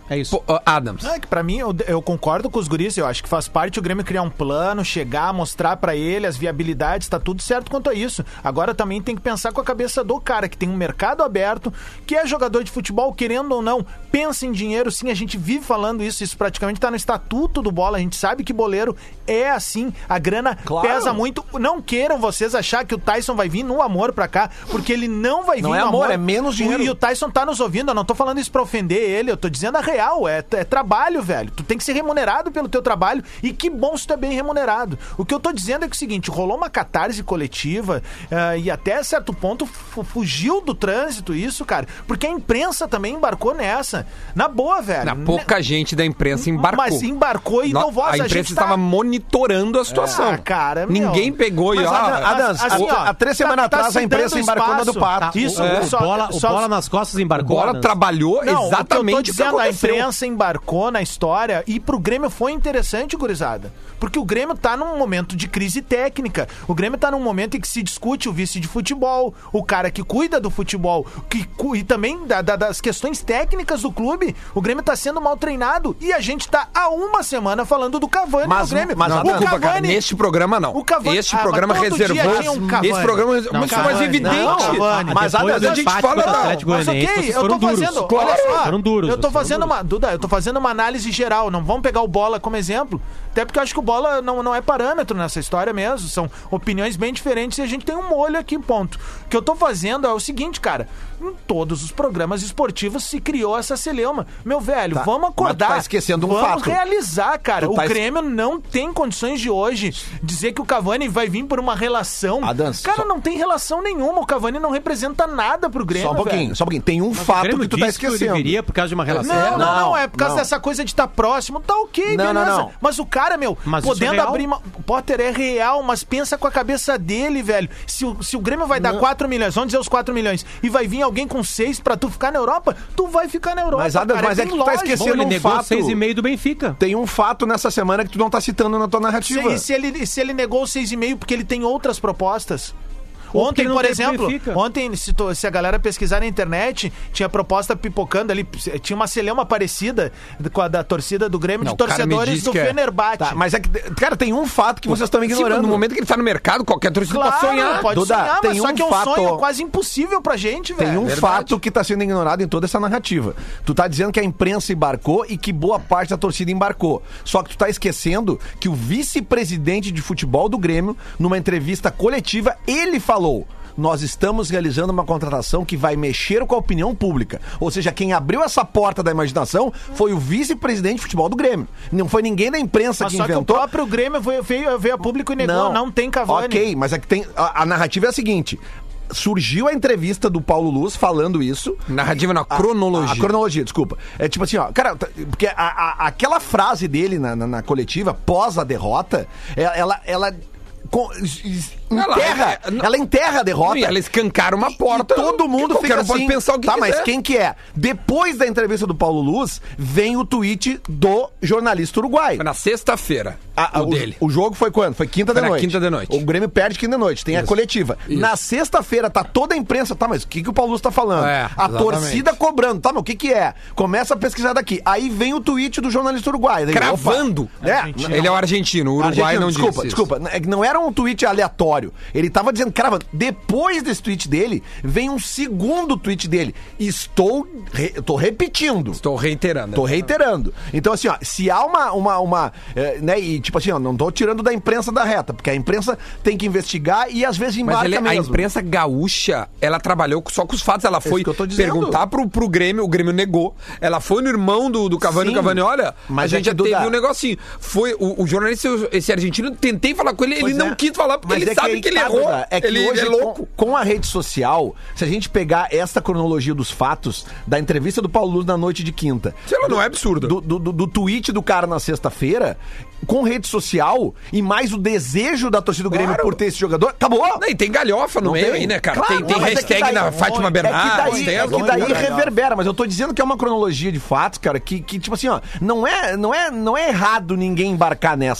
Speaker 6: É isso.
Speaker 2: Pô, Adams.
Speaker 4: É que pra mim, eu, eu concordo com os guris, eu acho que faz parte o Grêmio criar um plano, chegar, mostrar pra ele as viabilidades, tá tudo certo quanto a isso. Agora também tem que pensar com a cabeça do cara, que tem um mercado aberto, que é jogador de futebol, querendo ou não, pensa em dinheiro, sim, a gente vive falando isso, isso praticamente tá no estatuto do Bola, a gente sabe que boleiro é assim, a grana
Speaker 3: Claro.
Speaker 4: pesa muito. Não queiram vocês achar que o Tyson vai vir no amor pra cá, porque ele não vai vir
Speaker 3: Não é
Speaker 4: no
Speaker 3: amor, é menos dinheiro.
Speaker 4: E o Tyson tá nos ouvindo, eu não tô falando isso pra ofender ele, eu tô dizendo a real, é, é trabalho, velho. Tu tem que ser remunerado pelo teu trabalho e que bom se tu é bem remunerado. O que eu tô dizendo é que é o seguinte, rolou uma catarse coletiva uh, e até certo ponto f- fugiu do trânsito isso, cara, porque a imprensa também embarcou nessa. Na boa, velho.
Speaker 2: Na pouca gente da imprensa embarcou.
Speaker 4: Mas embarcou e
Speaker 2: No-
Speaker 4: deu voz.
Speaker 2: A imprensa
Speaker 4: gente
Speaker 2: estava
Speaker 4: tá...
Speaker 2: monitorando a situação.
Speaker 4: Ah, cara, meu.
Speaker 2: Ninguém pegou e
Speaker 4: Mas,
Speaker 2: ó,
Speaker 4: Adams,
Speaker 3: Adams,
Speaker 4: assim, ó,
Speaker 3: há três semanas
Speaker 4: tá- tá
Speaker 3: atrás a
Speaker 4: se
Speaker 3: imprensa
Speaker 4: dando
Speaker 3: embarcou na do
Speaker 4: espaço.
Speaker 3: Pato.
Speaker 4: Isso,
Speaker 6: o,
Speaker 4: só-
Speaker 6: o bola, o
Speaker 4: só-
Speaker 6: bola nas costas embarcou.
Speaker 2: Bola
Speaker 6: Adams.
Speaker 2: trabalhou
Speaker 4: Não,
Speaker 2: exatamente
Speaker 4: o que eu tô
Speaker 2: o que
Speaker 4: dizendo, a
Speaker 2: aconteceu.
Speaker 4: imprensa embarcou na história e pro Grêmio foi interessante, gurizada. Porque o Grêmio tá num momento de crise técnica. O Grêmio tá num momento em que se discute o vice de futebol, o cara que cuida do futebol, que, cu- e também da- da- das questões técnicas do clube. O Grêmio tá sendo mal treinado e a gente tá há uma semana falando do Cavani
Speaker 3: Mas-
Speaker 4: no Grêmio.
Speaker 3: mas,
Speaker 2: Não,
Speaker 4: o
Speaker 2: desculpa, cara,
Speaker 4: Cavani...
Speaker 2: neste programa não.
Speaker 4: O Cavani-
Speaker 2: Este
Speaker 4: Ah,
Speaker 2: programa
Speaker 4: mas todo dia
Speaker 2: reservou.
Speaker 4: tinha um Cavani.
Speaker 2: Esse programa
Speaker 6: Não,
Speaker 2: mas isso é mais
Speaker 6: Cavani,
Speaker 2: evidente.
Speaker 4: não, Cavani.
Speaker 3: Mas,
Speaker 6: depois
Speaker 3: Adams,
Speaker 6: do
Speaker 2: a gente
Speaker 6: empate
Speaker 2: fala
Speaker 6: contra o
Speaker 2: da-
Speaker 6: Atlético
Speaker 4: Mas
Speaker 6: Goianiense,
Speaker 4: ok,
Speaker 6: vocês
Speaker 4: eu
Speaker 6: foram
Speaker 4: tô
Speaker 6: duros.
Speaker 4: fazendo,
Speaker 2: Claro.
Speaker 4: olha só,
Speaker 6: Foram duros,
Speaker 4: eu tô
Speaker 6: vocês foram
Speaker 4: fazendo
Speaker 6: duros.
Speaker 4: uma, Duda, eu tô fazendo uma análise geral, não vamos pegar o Bola como exemplo, até porque eu acho que o Bola não, não é parâmetro nessa história mesmo, são opiniões bem diferentes e a gente tem um molho aqui, ponto. O que eu tô fazendo é o seguinte, cara, em todos os programas esportivos se criou essa celeuma. Meu velho,
Speaker 3: Tá,
Speaker 4: vamos acordar.
Speaker 3: mas tu tá esquecendo um
Speaker 4: vamos
Speaker 3: fato.
Speaker 4: realizar, cara.
Speaker 3: Tu
Speaker 4: O
Speaker 3: tá es-
Speaker 4: Grêmio não tem condições de hoje dizer que o Cavani vai vir por uma relação.
Speaker 3: Adams,
Speaker 4: cara,
Speaker 3: só-
Speaker 4: não tem relação nenhuma, o Cavani não representa nada pro Grêmio,
Speaker 3: Só um pouquinho,
Speaker 4: velho.
Speaker 3: só um pouquinho. Tem um
Speaker 6: O
Speaker 3: fato
Speaker 6: Grêmio
Speaker 3: que tu tá
Speaker 6: disse que ele
Speaker 3: esquecendo.
Speaker 6: viria por causa de uma relação.
Speaker 4: Não, não, não,
Speaker 3: Não,
Speaker 4: é por causa
Speaker 3: não.
Speaker 4: dessa coisa de estar próximo, tá ok,
Speaker 3: Não,
Speaker 4: beleza.
Speaker 3: não, não.
Speaker 4: Mas o cara, meu,
Speaker 6: Mas isso é
Speaker 4: podendo
Speaker 6: real?
Speaker 4: abrir uma... Potter é real, mas pensa com a cabeça dele, velho. Se o, se o Grêmio vai dar quatro milhões, vamos dizer os quatro milhões, e vai vir alguém com seis pra tu ficar na Europa, tu vai ficar na Europa,
Speaker 3: Mas, Adams,
Speaker 4: cara,
Speaker 3: mas é
Speaker 4: bem
Speaker 3: que tu tá
Speaker 4: lógico.
Speaker 3: esquecendo
Speaker 6: Bom, ele
Speaker 3: um
Speaker 6: negou
Speaker 3: fato.
Speaker 6: seis e meio do Benfica.
Speaker 3: Tem um fato nessa semana que tu não tá citando na tua narrativa.
Speaker 4: Se, se ele, se ele negou seis e meio porque ele tem outras propostas.
Speaker 6: Ou porque
Speaker 4: Ontem,
Speaker 6: ele não
Speaker 4: por
Speaker 6: tem
Speaker 4: exemplo,
Speaker 6: Benfica.
Speaker 4: ontem, se, tu- se a galera pesquisar na internet, tinha proposta pipocando ali, tinha uma celeuma parecida com a da torcida do Grêmio,
Speaker 2: Não,
Speaker 4: de
Speaker 2: o cara me
Speaker 4: torcedores
Speaker 2: diz
Speaker 4: do
Speaker 2: que é-
Speaker 4: Fenerbahçe.
Speaker 3: Tá, mas é que, cara, tem um fato que vocês estão
Speaker 2: Sim,
Speaker 3: ignorando.
Speaker 2: no momento que ele tá no mercado, qualquer torcida
Speaker 4: Claro,
Speaker 2: pode sonhar.
Speaker 4: pode
Speaker 3: Duda,
Speaker 4: sonhar,
Speaker 3: tem
Speaker 4: mas só
Speaker 3: um
Speaker 4: que é um
Speaker 3: fato-
Speaker 4: sonho quase impossível pra gente, velho.
Speaker 3: Tem um
Speaker 2: verdade.
Speaker 3: fato que tá sendo ignorado em toda essa narrativa. Tu tá dizendo que a imprensa embarcou e que boa parte da torcida embarcou. Só que tu tá esquecendo que o vice-presidente de futebol do Grêmio, numa entrevista coletiva, ele falou: nós estamos realizando uma contratação que vai mexer com a opinião pública. Ou seja, quem abriu essa porta da imaginação foi o vice-presidente de futebol do Grêmio. Não foi ninguém da imprensa
Speaker 4: Mas
Speaker 3: que
Speaker 4: só que o
Speaker 3: inventou.
Speaker 4: próprio Grêmio veio, veio, veio a público e negou, não, tem Cavani.
Speaker 3: Ok, mas é que tem. A, a narrativa é a seguinte. Surgiu a entrevista do Paulo Luz falando isso.
Speaker 2: Narrativa na
Speaker 3: A-
Speaker 2: cronologia.
Speaker 3: A, cronologia, desculpa. É tipo assim, ó, cara, tá- porque a- a- aquela frase dele na, na, na coletiva, pós a derrota, é- ela. ela com-
Speaker 2: Ela-
Speaker 3: enterra,
Speaker 2: é- é-
Speaker 3: ela enterra a derrota.
Speaker 2: E ela escancara uma porta.
Speaker 3: E todo mundo
Speaker 2: que qualquer
Speaker 3: fica
Speaker 2: um pode
Speaker 3: assim,
Speaker 2: pensar o que
Speaker 3: tá,
Speaker 2: quiser.
Speaker 3: mas quem que é? Depois da entrevista do Paulo Luz, vem o tweet do jornalista uruguaio.
Speaker 2: Foi na sexta-feira,
Speaker 3: A- a-
Speaker 2: o,
Speaker 3: o,
Speaker 2: dele.
Speaker 3: o jogo foi quando? Foi quinta
Speaker 2: Foi
Speaker 3: de
Speaker 2: na
Speaker 3: noite.
Speaker 2: quinta de noite.
Speaker 3: O Grêmio perde quinta de noite. Tem a
Speaker 2: Isso.
Speaker 3: coletiva.
Speaker 2: Isso.
Speaker 3: Na sexta-feira tá toda a imprensa. Tá, mas o que, que o Paulo Luz tá falando?
Speaker 2: É,
Speaker 3: a
Speaker 2: exatamente.
Speaker 3: torcida cobrando. Tá, mas o que que é? Começa a pesquisar daqui. Aí vem o tweet do jornalista uruguaio. Daí,
Speaker 2: Cravando.
Speaker 3: opa, é,
Speaker 2: Ele é o argentino, o Uruguai
Speaker 3: Argentino,
Speaker 2: não
Speaker 3: desculpa,
Speaker 2: disse isso.
Speaker 3: desculpa. É que não era um tweet aleatório. Ele tava dizendo, cara, depois desse tweet dele, vem um segundo tweet dele. Estou, re, tô repetindo.
Speaker 2: Estou reiterando.
Speaker 3: Tô reiterando. Então, assim, ó, se há uma, uma, uma é, né, e tipo assim, ó, não tô tirando da imprensa da reta, porque a imprensa tem que investigar e às vezes embarca
Speaker 2: Mas ele- a
Speaker 3: mesmo.
Speaker 2: imprensa gaúcha, ela trabalhou só com os fatos. Ela foi
Speaker 3: que eu tô dizendo.
Speaker 2: perguntar pro, pro Grêmio, o Grêmio negou. Ela foi no irmão do, do Cavani,
Speaker 3: Sim,
Speaker 2: o Cavani, olha,
Speaker 3: mas
Speaker 2: a
Speaker 3: é
Speaker 2: gente
Speaker 3: que,
Speaker 2: já teve
Speaker 3: Duda,
Speaker 2: um negocinho. Foi o, o jornalista, esse argentino, tentei falar com ele,
Speaker 3: Pois
Speaker 2: ele não
Speaker 3: é.
Speaker 2: quis falar, porque
Speaker 3: Mas
Speaker 2: ele
Speaker 3: é
Speaker 2: sabe
Speaker 3: aí
Speaker 2: que ele
Speaker 3: tá,
Speaker 2: errou.
Speaker 3: Duda, é que
Speaker 2: ele
Speaker 3: hoje,
Speaker 2: é louco.
Speaker 3: Com, com a rede social, se a gente pegar essa cronologia dos fatos da entrevista do Paulo Luz na noite de quinta,
Speaker 2: Se ela não é absurda.
Speaker 3: do, do, do, do tweet do cara na sexta-feira, com rede social e mais o desejo da torcida do Grêmio
Speaker 2: Claro.
Speaker 3: por ter esse jogador, acabou!
Speaker 2: Não, e tem galhofa no
Speaker 3: Não
Speaker 2: meio
Speaker 3: tem?
Speaker 2: aí, né, cara?
Speaker 3: Claro,
Speaker 2: tem tem
Speaker 3: mas é que
Speaker 2: hashtag
Speaker 3: daí-
Speaker 2: na Fátima Bernardes.
Speaker 3: É que daí,
Speaker 2: tem
Speaker 3: é
Speaker 2: as
Speaker 3: que daí
Speaker 2: loucuras.
Speaker 3: reverbera, mas eu tô dizendo que é uma cronologia de fatos, cara, que, que tipo assim, ó, não é, não é, não é errado ninguém embarcar nessa.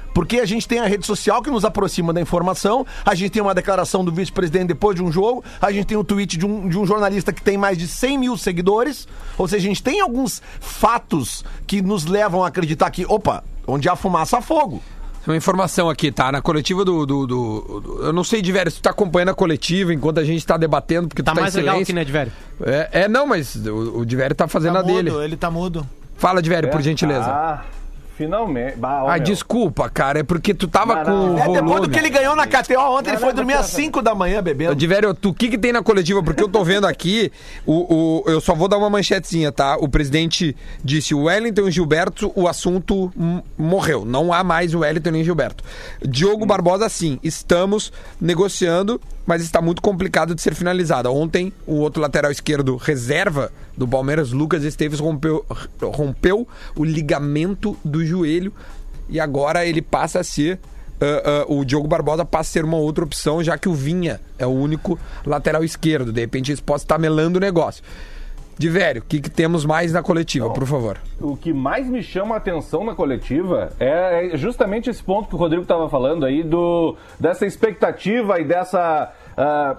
Speaker 3: Porque a gente tem a rede social que nos aproxima da informação, a gente tem uma declaração do vice-presidente depois de um jogo, a gente tem um tweet de um, de um jornalista que tem mais de cem mil seguidores, ou seja, a gente tem alguns fatos que nos levam a acreditar que, opa, onde há fumaça, há fogo.
Speaker 2: Uma informação aqui, tá? Na coletiva do... do, do, do eu não sei, Divério, se tu tá acompanhando a coletiva enquanto a gente tá debatendo, porque
Speaker 6: Tá
Speaker 2: tu tá
Speaker 6: mais
Speaker 2: em
Speaker 6: legal
Speaker 2: silêncio.
Speaker 6: que, né, Divério?
Speaker 2: É, é, não, mas o, o Divério tá fazendo
Speaker 4: Tá
Speaker 2: a dele.
Speaker 4: mudo, ele tá mudo.
Speaker 2: Fala, Divério, por gentileza.
Speaker 5: Ah, finalmente. Bah, ó,
Speaker 2: Ah,
Speaker 5: meu.
Speaker 2: desculpa, cara, é porque tu tava
Speaker 5: Não,
Speaker 2: com
Speaker 5: não,
Speaker 2: o
Speaker 3: É,
Speaker 2: volume.
Speaker 3: depois do que ele ganhou na K T O ontem, ele
Speaker 5: Não,
Speaker 3: foi
Speaker 5: não,
Speaker 3: dormir
Speaker 5: não,
Speaker 3: às
Speaker 5: não.
Speaker 3: cinco da manhã bebendo.
Speaker 2: Divério, tu, o que que tem na coletiva? Porque eu tô vendo aqui, o, o, eu só vou dar uma manchetezinha, tá? O presidente disse, o Wellington e o Gilberto, o assunto m- morreu. Não há mais o Wellington nem o Gilberto. Diogo Barbosa, sim, estamos negociando, mas está muito complicado de ser finalizada. Ontem, o outro lateral esquerdo, reserva do Palmeiras, Lucas Esteves, rompeu, rompeu o ligamento do joelho e agora ele passa a ser... Uh, uh, o Diogo Barbosa passa a ser uma outra opção, já que o Vinha é o único lateral esquerdo. De repente isso pode estar melando o negócio. Divério, o que, que temos mais na coletiva,
Speaker 5: Não.
Speaker 2: por favor?
Speaker 5: O que mais me chama a atenção na coletiva é justamente esse ponto que o Rodrigo estava falando aí, do, dessa expectativa e dessa... ah,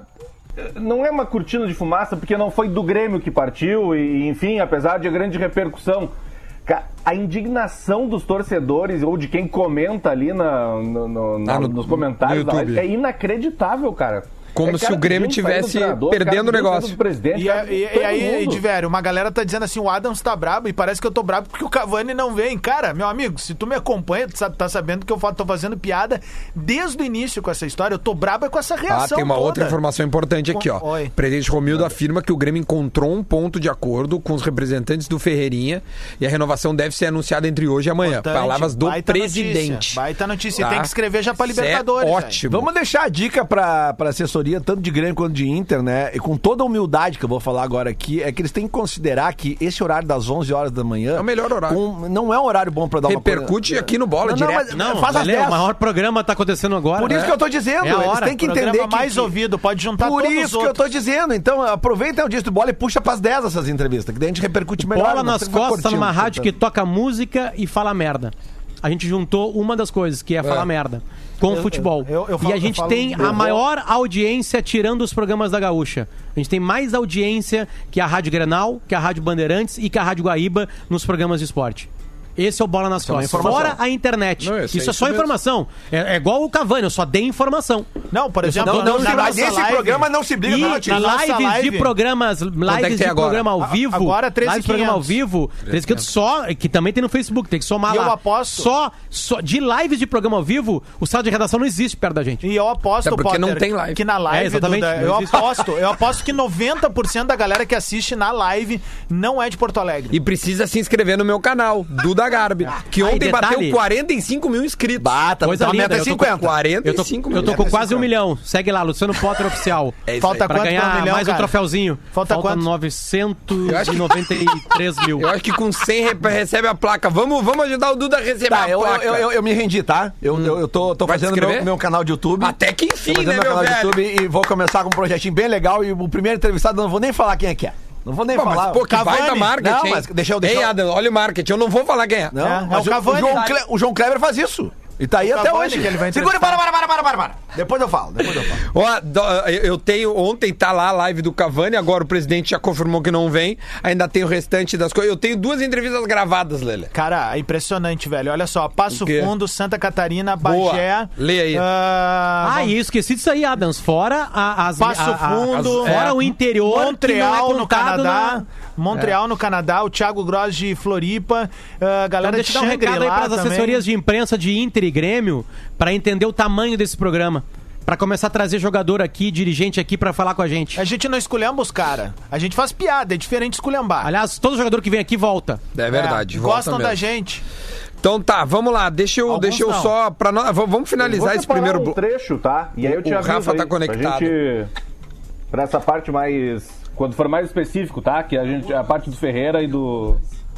Speaker 5: não é uma cortina de fumaça, porque não foi do Grêmio que partiu, e enfim, apesar de grande repercussão. Ca- A indignação dos torcedores ou de quem comenta ali na, no, no- na-
Speaker 2: Ah, no-
Speaker 5: nos comentários
Speaker 2: no
Speaker 5: da
Speaker 2: YouTube.
Speaker 5: live é inacreditável, cara.
Speaker 2: Como
Speaker 5: É
Speaker 2: se
Speaker 5: cara
Speaker 2: o Grêmio
Speaker 5: pedindo saída do
Speaker 2: tivesse
Speaker 5: treinador,
Speaker 2: perdendo
Speaker 5: cara
Speaker 2: o
Speaker 5: pedindo
Speaker 2: negócio.
Speaker 5: saída do presidente,
Speaker 4: E,
Speaker 5: cara,
Speaker 4: e-
Speaker 5: todo
Speaker 4: e aí,
Speaker 5: mundo.
Speaker 4: Edivério, uma galera tá dizendo assim, o Adams tá brabo e parece que eu tô brabo porque o Cavani não vem. Cara, meu amigo, se tu me acompanha, tu sabe- tá sabendo que eu fa- tô fazendo piada desde o início com essa história. Eu tô brabo é com essa
Speaker 2: Ah,
Speaker 4: reação
Speaker 2: tem uma
Speaker 4: toda.
Speaker 2: outra informação importante aqui, ó.
Speaker 4: Oi.
Speaker 2: O presidente Romildo afirma que o Grêmio encontrou um ponto de acordo com os representantes do Ferreirinha e a renovação deve ser anunciada entre hoje e amanhã.
Speaker 4: Importante,
Speaker 2: Palavras do
Speaker 4: baita
Speaker 2: presidente.
Speaker 4: Notícia, baita notícia.
Speaker 2: Tá?
Speaker 4: Tem que escrever já pra
Speaker 2: Isso é
Speaker 4: Libertadores.
Speaker 2: ótimo.
Speaker 3: Vamos deixar a dica pra, pra assessoria, tanto de Grêmio quanto de Inter, né? E com toda a humildade que eu vou falar agora aqui, é que eles têm que considerar que esse horário das onze horas da manhã...
Speaker 2: É o melhor horário.
Speaker 3: com- não é um horário bom pra dar uma...
Speaker 2: Repercute aqui no Bola,
Speaker 3: não,
Speaker 2: direto.
Speaker 3: Não, mas
Speaker 6: Não,
Speaker 3: faz as
Speaker 6: Lelê,
Speaker 3: dez.
Speaker 6: o maior programa tá acontecendo agora.
Speaker 3: Por isso
Speaker 6: né?
Speaker 3: que eu tô dizendo,
Speaker 6: É a
Speaker 3: eles
Speaker 6: hora,
Speaker 3: têm que
Speaker 4: Programa
Speaker 3: entender que...
Speaker 4: mais
Speaker 3: que-
Speaker 4: ouvido, pode juntar
Speaker 3: Por
Speaker 4: todos
Speaker 3: isso
Speaker 4: os
Speaker 3: que eu
Speaker 4: outros.
Speaker 3: tô dizendo. Então, aproveita o dia do Bola e puxa pras dez essas entrevistas, que daí a gente repercute melhor.
Speaker 6: Bola
Speaker 3: não
Speaker 6: nas
Speaker 3: precisa ficar
Speaker 6: costas, tá numa
Speaker 3: curtindo,
Speaker 6: rádio que
Speaker 3: portanto.
Speaker 6: toca música e fala merda. A gente juntou uma das coisas, que é falar merda, com o futebol.
Speaker 4: eu- eu falo-
Speaker 6: e a
Speaker 4: eu
Speaker 6: gente
Speaker 4: falo
Speaker 6: tem
Speaker 4: do-
Speaker 6: a maior audiência tirando os programas da Gaúcha. A gente tem mais audiência que a Rádio Grenal, que a Rádio Bandeirantes e que a Rádio Guaíba nos programas de esporte. Esse é o Bola nas
Speaker 3: é uma
Speaker 6: costas.
Speaker 3: informação.
Speaker 6: Fora a internet.
Speaker 2: Não,
Speaker 6: isso
Speaker 2: esse é
Speaker 6: é só
Speaker 2: isso mesmo.
Speaker 6: informação. É, é igual o Cavani, eu só dei informação.
Speaker 4: Não, por exemplo,
Speaker 3: Não, não,
Speaker 4: na
Speaker 3: se
Speaker 4: nossa
Speaker 3: vai nesse
Speaker 4: live-
Speaker 3: programa, não se briga
Speaker 6: E
Speaker 3: com a
Speaker 6: na
Speaker 3: notícia.
Speaker 4: nossa
Speaker 6: lives
Speaker 4: live-
Speaker 6: de programas,
Speaker 2: é que
Speaker 6: lives
Speaker 2: tem
Speaker 6: de
Speaker 2: agora?
Speaker 6: programa ao
Speaker 4: A-
Speaker 6: vivo,
Speaker 4: agora treze
Speaker 6: lives de programa ao
Speaker 4: quinhentos.
Speaker 6: vivo, treze quinhentos só, que também tem no Facebook, tem que somar
Speaker 4: E eu
Speaker 6: lá.
Speaker 4: aposto-
Speaker 6: Só, só de lives de programa ao vivo, o sala de redação não existe perto da gente.
Speaker 4: E eu aposto,
Speaker 2: É porque
Speaker 4: Potter,
Speaker 2: não tem live.
Speaker 4: que na live,
Speaker 6: É, exatamente,
Speaker 4: Duda,
Speaker 6: não
Speaker 4: eu
Speaker 6: existe.
Speaker 4: aposto, eu aposto que noventa por cento da galera que assiste na live não é de Porto Alegre.
Speaker 2: E precisa se inscrever no meu canal, Duda Garbi, que
Speaker 6: Ah,
Speaker 2: ontem
Speaker 6: e
Speaker 2: bateu
Speaker 6: detalhe-
Speaker 2: quarenta e cinco mil inscritos.
Speaker 3: Bata,
Speaker 6: Coisa
Speaker 3: a
Speaker 6: linda,
Speaker 3: meta é
Speaker 6: eu tô com
Speaker 3: cinquenta.
Speaker 2: quarenta
Speaker 6: Eu tô,
Speaker 2: e cinco
Speaker 6: eu tô
Speaker 2: mil.
Speaker 6: com quase um milhão. Segue lá, Luciano Potter Oficial.
Speaker 2: É isso
Speaker 4: Falta
Speaker 2: aí.
Speaker 6: Pra
Speaker 4: quanto pra
Speaker 6: ganhar
Speaker 4: um milhão,
Speaker 6: mais um
Speaker 4: cara?
Speaker 6: troféuzinho.
Speaker 4: Falta quanto?
Speaker 6: novecentos
Speaker 2: Eu acho
Speaker 6: e
Speaker 2: que-
Speaker 6: noventa e três mil.
Speaker 2: Eu acho que com cem re- recebe a placa. Vamos, vamos ajudar o Duda a receber
Speaker 3: Tá,
Speaker 2: a
Speaker 3: eu,
Speaker 2: placa.
Speaker 3: eu, eu, eu me rendi, tá? Eu, eu, eu tô, tô
Speaker 2: Vai te
Speaker 3: fazendo
Speaker 2: inscrever?
Speaker 3: meu, meu canal de YouTube.
Speaker 2: Até que enfim,
Speaker 3: Tô fazendo
Speaker 2: né,
Speaker 3: meu
Speaker 2: meu
Speaker 3: canal de
Speaker 2: velho?
Speaker 3: YouTube e vou começar com um projetinho bem legal. E o primeiro entrevistado, eu não vou nem falar quem é que é. Não vou nem
Speaker 2: Pô,
Speaker 3: falar.
Speaker 2: mas, pô, que
Speaker 4: Cavani.
Speaker 2: baita marketing.
Speaker 3: Não,
Speaker 2: hein?
Speaker 3: mas deixa eu- deixa
Speaker 2: Ei,
Speaker 3: eu-
Speaker 2: Adam, olha o marketing. Eu não vou falar quem é.
Speaker 3: Não,
Speaker 4: É,
Speaker 3: mas
Speaker 4: é o
Speaker 3: o,
Speaker 4: Cavani.
Speaker 3: o João Cle- o João Kleber faz isso. E tá aí
Speaker 4: O
Speaker 3: até
Speaker 4: Cavani
Speaker 3: hoje.
Speaker 4: que ele vai
Speaker 3: Segura,
Speaker 4: entrevistar.
Speaker 3: para, para, para, para, para, para. Depois eu falo, depois eu falo.
Speaker 2: Ó, do- eu tenho. Ontem tá lá a live do Cavani, agora o presidente já confirmou que não vem. Ainda tem o restante das coisas. Eu tenho duas entrevistas gravadas, Lele.
Speaker 4: Cara, é impressionante, velho. Olha só, Passo
Speaker 2: O quê?
Speaker 4: Fundo, Santa Catarina,
Speaker 2: Boa.
Speaker 4: Bagé.
Speaker 2: Lê aí.
Speaker 4: ah,
Speaker 6: Ah, e esqueci disso aí, Adams. Fora a- as.
Speaker 4: Passo
Speaker 6: a- a-
Speaker 4: Fundo,
Speaker 6: as- fora
Speaker 4: é,
Speaker 6: o interior.
Speaker 4: Montreal
Speaker 6: que não é
Speaker 4: no
Speaker 6: contado
Speaker 4: Canadá.
Speaker 6: na-
Speaker 4: Montreal no Canadá, o Thiago Gross de Floripa, ah, galera
Speaker 6: Então,
Speaker 4: de
Speaker 6: deixa eu dar um recado aí
Speaker 4: Shangri-La
Speaker 6: para as
Speaker 4: também.
Speaker 6: assessorias de imprensa de Inter e Grêmio para entender o tamanho desse programa. Para começar a trazer jogador aqui, dirigente aqui para falar com a gente.
Speaker 4: A gente não esculhamba os caras. A gente faz piada, é diferente de esculhambar.
Speaker 6: Aliás, todo jogador que vem aqui volta.
Speaker 2: É verdade.
Speaker 4: É,
Speaker 2: volta
Speaker 4: gostam
Speaker 2: mesmo.
Speaker 4: da gente.
Speaker 2: Então tá, vamos lá. Deixa eu,
Speaker 4: Alguns
Speaker 2: deixa eu
Speaker 4: não.
Speaker 2: só. Pra nós, v- vamos finalizar
Speaker 5: Vou
Speaker 2: esse
Speaker 5: separar
Speaker 2: primeiro
Speaker 5: um
Speaker 2: bloco.
Speaker 5: trecho, tá? E aí eu te
Speaker 2: O
Speaker 5: aviso
Speaker 2: Rafa tá
Speaker 5: aí,
Speaker 2: conectado.
Speaker 5: Pra, gente, pra essa parte mais... Quando for mais específico, tá? Que a gente... A parte do Ferreira e do...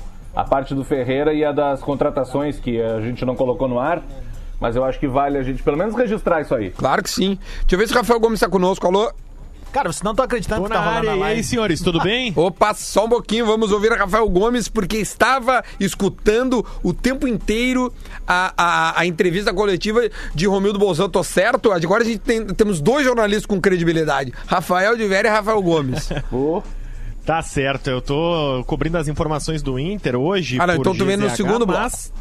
Speaker 5: A parte do Ferreira e a das contratações que a gente não colocou no ar. Mas eu acho que vale a gente pelo menos registrar isso aí.
Speaker 2: Claro que sim. Deixa eu ver se o Rafael Gomes está conosco. Alô?
Speaker 4: Cara, vocês não estão acreditando
Speaker 10: Tô
Speaker 4: que
Speaker 10: na
Speaker 4: tá rolando
Speaker 10: área.
Speaker 4: a
Speaker 10: E aí,
Speaker 4: live.
Speaker 10: senhores, tudo bem?
Speaker 2: Opa, só um pouquinho, vamos ouvir Rafael Gomes, porque estava escutando o tempo inteiro a, a, a entrevista coletiva de Romildo Bolzano. Tô certo? Agora a gente tem, temos dois jornalistas com credibilidade, Rafael de Vera e Rafael Gomes.
Speaker 5: Pô,
Speaker 10: Tá certo, eu tô cobrindo as informações do Inter hoje.
Speaker 2: Ah, não,
Speaker 10: por
Speaker 2: então tu vem no
Speaker 10: G Z H,
Speaker 2: segundo bloco.
Speaker 10: mas...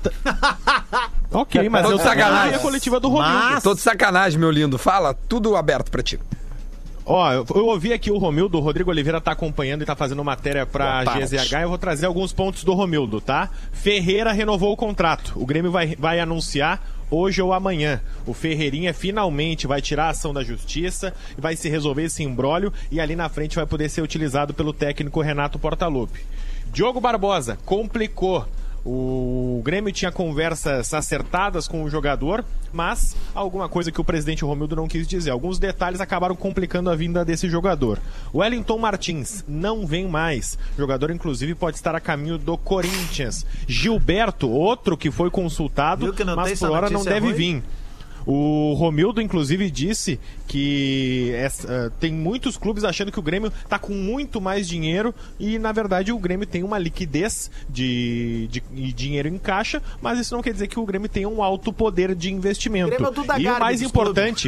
Speaker 10: Ok, mas
Speaker 2: Tô
Speaker 10: eu
Speaker 2: de sacanagem.
Speaker 10: a coletiva do Romildo.
Speaker 6: Mas-
Speaker 2: Tô de sacanagem, meu lindo. Fala, tudo aberto pra ti.
Speaker 10: Ó, eu, eu ouvi aqui o Romildo, o Rodrigo Oliveira tá acompanhando e tá fazendo matéria pra
Speaker 2: Boa
Speaker 10: G Z H.
Speaker 2: tarde.
Speaker 10: Eu vou trazer alguns pontos do Romildo, tá? Ferreira renovou o contrato. O Grêmio vai, vai anunciar hoje ou amanhã. O Ferreirinha finalmente vai tirar a ação da justiça e vai se resolver esse imbróglio e ali na frente vai poder ser utilizado pelo técnico Renato Portaluppi. Diogo Barbosa complicou. O Grêmio tinha conversas acertadas com o jogador, mas alguma coisa que o presidente Romildo não quis dizer. Alguns detalhes acabaram complicando a vinda desse jogador. Wellington Martins não vem mais. O jogador, inclusive, pode estar a caminho do Corinthians. Gilberto, outro que foi consultado,
Speaker 4: Viu que não tem
Speaker 10: mas
Speaker 4: essa
Speaker 10: por hora não
Speaker 4: notícia
Speaker 10: deve
Speaker 4: ruim?
Speaker 10: vir. O Romildo, inclusive, disse que essa, uh, tem muitos clubes achando que o Grêmio está com muito mais dinheiro e, na verdade, o Grêmio tem uma liquidez de, de, de dinheiro em caixa, mas isso não quer dizer que o Grêmio tenha um alto poder de investimento.
Speaker 4: Grêmio é o Duda
Speaker 10: E o
Speaker 4: Garbi
Speaker 10: mais
Speaker 4: dos
Speaker 10: importante...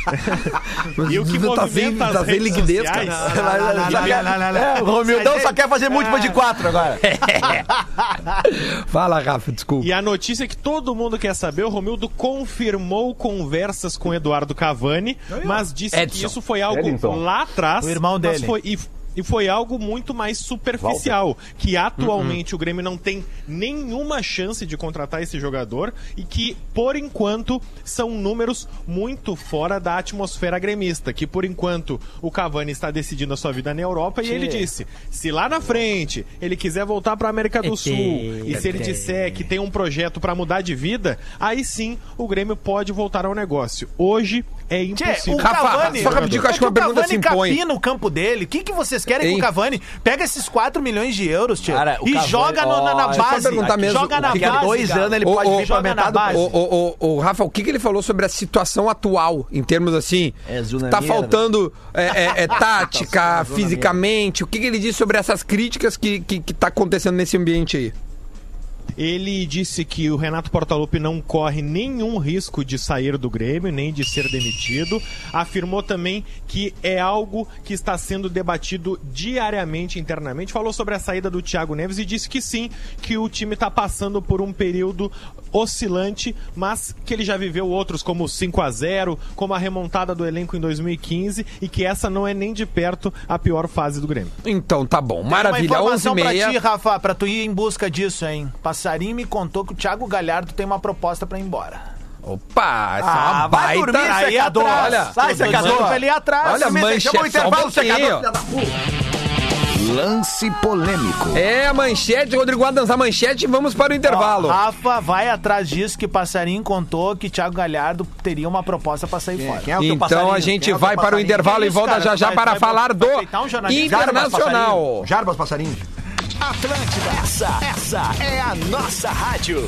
Speaker 10: e o que
Speaker 2: Tá sem-
Speaker 10: movimenta as
Speaker 2: tá sem
Speaker 10: redes
Speaker 2: liquidez,
Speaker 10: sociais...
Speaker 2: cara.
Speaker 3: É, o Romildão só quer fazer múltipla de quatro agora.
Speaker 2: Fala, Rafa, desculpa.
Speaker 10: E a notícia que todo mundo quer saber, o Romildo confirmou conversas com Eduardo Cavani, mas disse
Speaker 2: Edson.
Speaker 10: que isso foi algo
Speaker 5: Edinson.
Speaker 10: lá atrás.
Speaker 4: O irmão
Speaker 10: mas
Speaker 4: dele.
Speaker 10: Foi, e, e foi algo muito mais superficial. Que atualmente o Grêmio não tem nenhuma chance de contratar esse jogador e que, por enquanto, são números muito fora da atmosfera gremista. Que, por enquanto, o Cavani está decidindo a sua vida na Europa e ele disse: se lá na frente ele quiser voltar para a América do Sul e se ele disser que tem um projeto para mudar de vida, aí sim o Grêmio pode voltar ao negócio. Hoje é
Speaker 4: Tchê,
Speaker 10: impossível.
Speaker 4: o
Speaker 2: Rafa,
Speaker 4: Cavani,
Speaker 2: só rapidinho que eu acho que
Speaker 4: é
Speaker 2: uma pergunta
Speaker 4: o
Speaker 2: se
Speaker 4: Cavani
Speaker 2: impõe.
Speaker 4: capina o campo dele. O que, que vocês querem
Speaker 2: Hein?
Speaker 4: com o Cavani? Pega esses quatro milhões de euros, tio,
Speaker 3: Cara, o
Speaker 4: e
Speaker 3: Cavani-
Speaker 4: joga no- na, na
Speaker 3: Ó, deixa eu
Speaker 4: base.
Speaker 2: perguntar mesmo,
Speaker 4: Joga na
Speaker 2: o que que é
Speaker 4: base,
Speaker 3: dois
Speaker 4: cara.
Speaker 3: anos ele
Speaker 2: Ô,
Speaker 3: pode
Speaker 2: ô,
Speaker 3: vir pra
Speaker 4: joga na
Speaker 3: metade do
Speaker 4: base.
Speaker 3: preço.
Speaker 2: Ô, ô, ô, Rafa, o que, que ele falou sobre a situação atual, em termos assim?
Speaker 3: É zona
Speaker 2: tá
Speaker 3: merda.
Speaker 2: faltando é, é, é, tática, fisicamente? O que, que ele disse sobre essas críticas que, que, que tá acontecendo nesse ambiente aí?
Speaker 10: Ele disse que o Renato Portaluppi não corre nenhum risco de sair do Grêmio, nem de ser demitido. Afirmou também que é algo que está sendo debatido diariamente internamente. Falou sobre a saída do Thiago Neves e disse que sim, que o time está passando por um período oscilante, mas que ele já viveu outros como o cinco a zero, como a remontada do elenco em dois mil e quinze e que essa não é nem de perto a pior fase do Grêmio.
Speaker 2: Então, tá bom. Maravilha,
Speaker 4: Uma
Speaker 2: onze e
Speaker 4: informação pra
Speaker 2: meia.
Speaker 4: ti, Rafa, pra tu ir em busca disso, hein? Passarinho me contou que o Thiago Galhardo tem uma proposta pra ir embora.
Speaker 2: Opa, essa é
Speaker 3: Ah,
Speaker 2: uma
Speaker 3: vai
Speaker 2: baita...
Speaker 3: dormir,
Speaker 4: Aí
Speaker 3: secador.
Speaker 4: atrás.
Speaker 3: Olha, sai,
Speaker 4: Tô dizendo
Speaker 3: secador.
Speaker 4: pra ele ir atrás.
Speaker 2: Olha,
Speaker 3: Chama o
Speaker 2: manchete, só um
Speaker 3: intervalo,
Speaker 2: pouquinho,
Speaker 3: secador,
Speaker 2: ó.
Speaker 3: filha da puta.
Speaker 1: Lance polêmico.
Speaker 2: É a manchete, Rodrigo Adams, a manchete, vamos para o intervalo.
Speaker 4: Ó, Rafa vai atrás disso que Passarinho contou que Thiago Galhardo teria uma proposta pra sair fora.
Speaker 3: Quem é o teu
Speaker 2: Então
Speaker 3: passarinho?
Speaker 2: a gente
Speaker 3: Quem é o teu
Speaker 2: vai para o
Speaker 3: passarinho?
Speaker 2: intervalo
Speaker 4: Que
Speaker 2: e
Speaker 4: isso,
Speaker 2: volta
Speaker 4: cara?
Speaker 2: já já
Speaker 4: Vai-
Speaker 2: para
Speaker 4: vai-
Speaker 2: falar
Speaker 4: vai
Speaker 2: do
Speaker 4: peitar um jornalista?
Speaker 2: Internacional.
Speaker 3: Jarbas passarinho.
Speaker 1: Atlântida, essa, essa é a nossa rádio.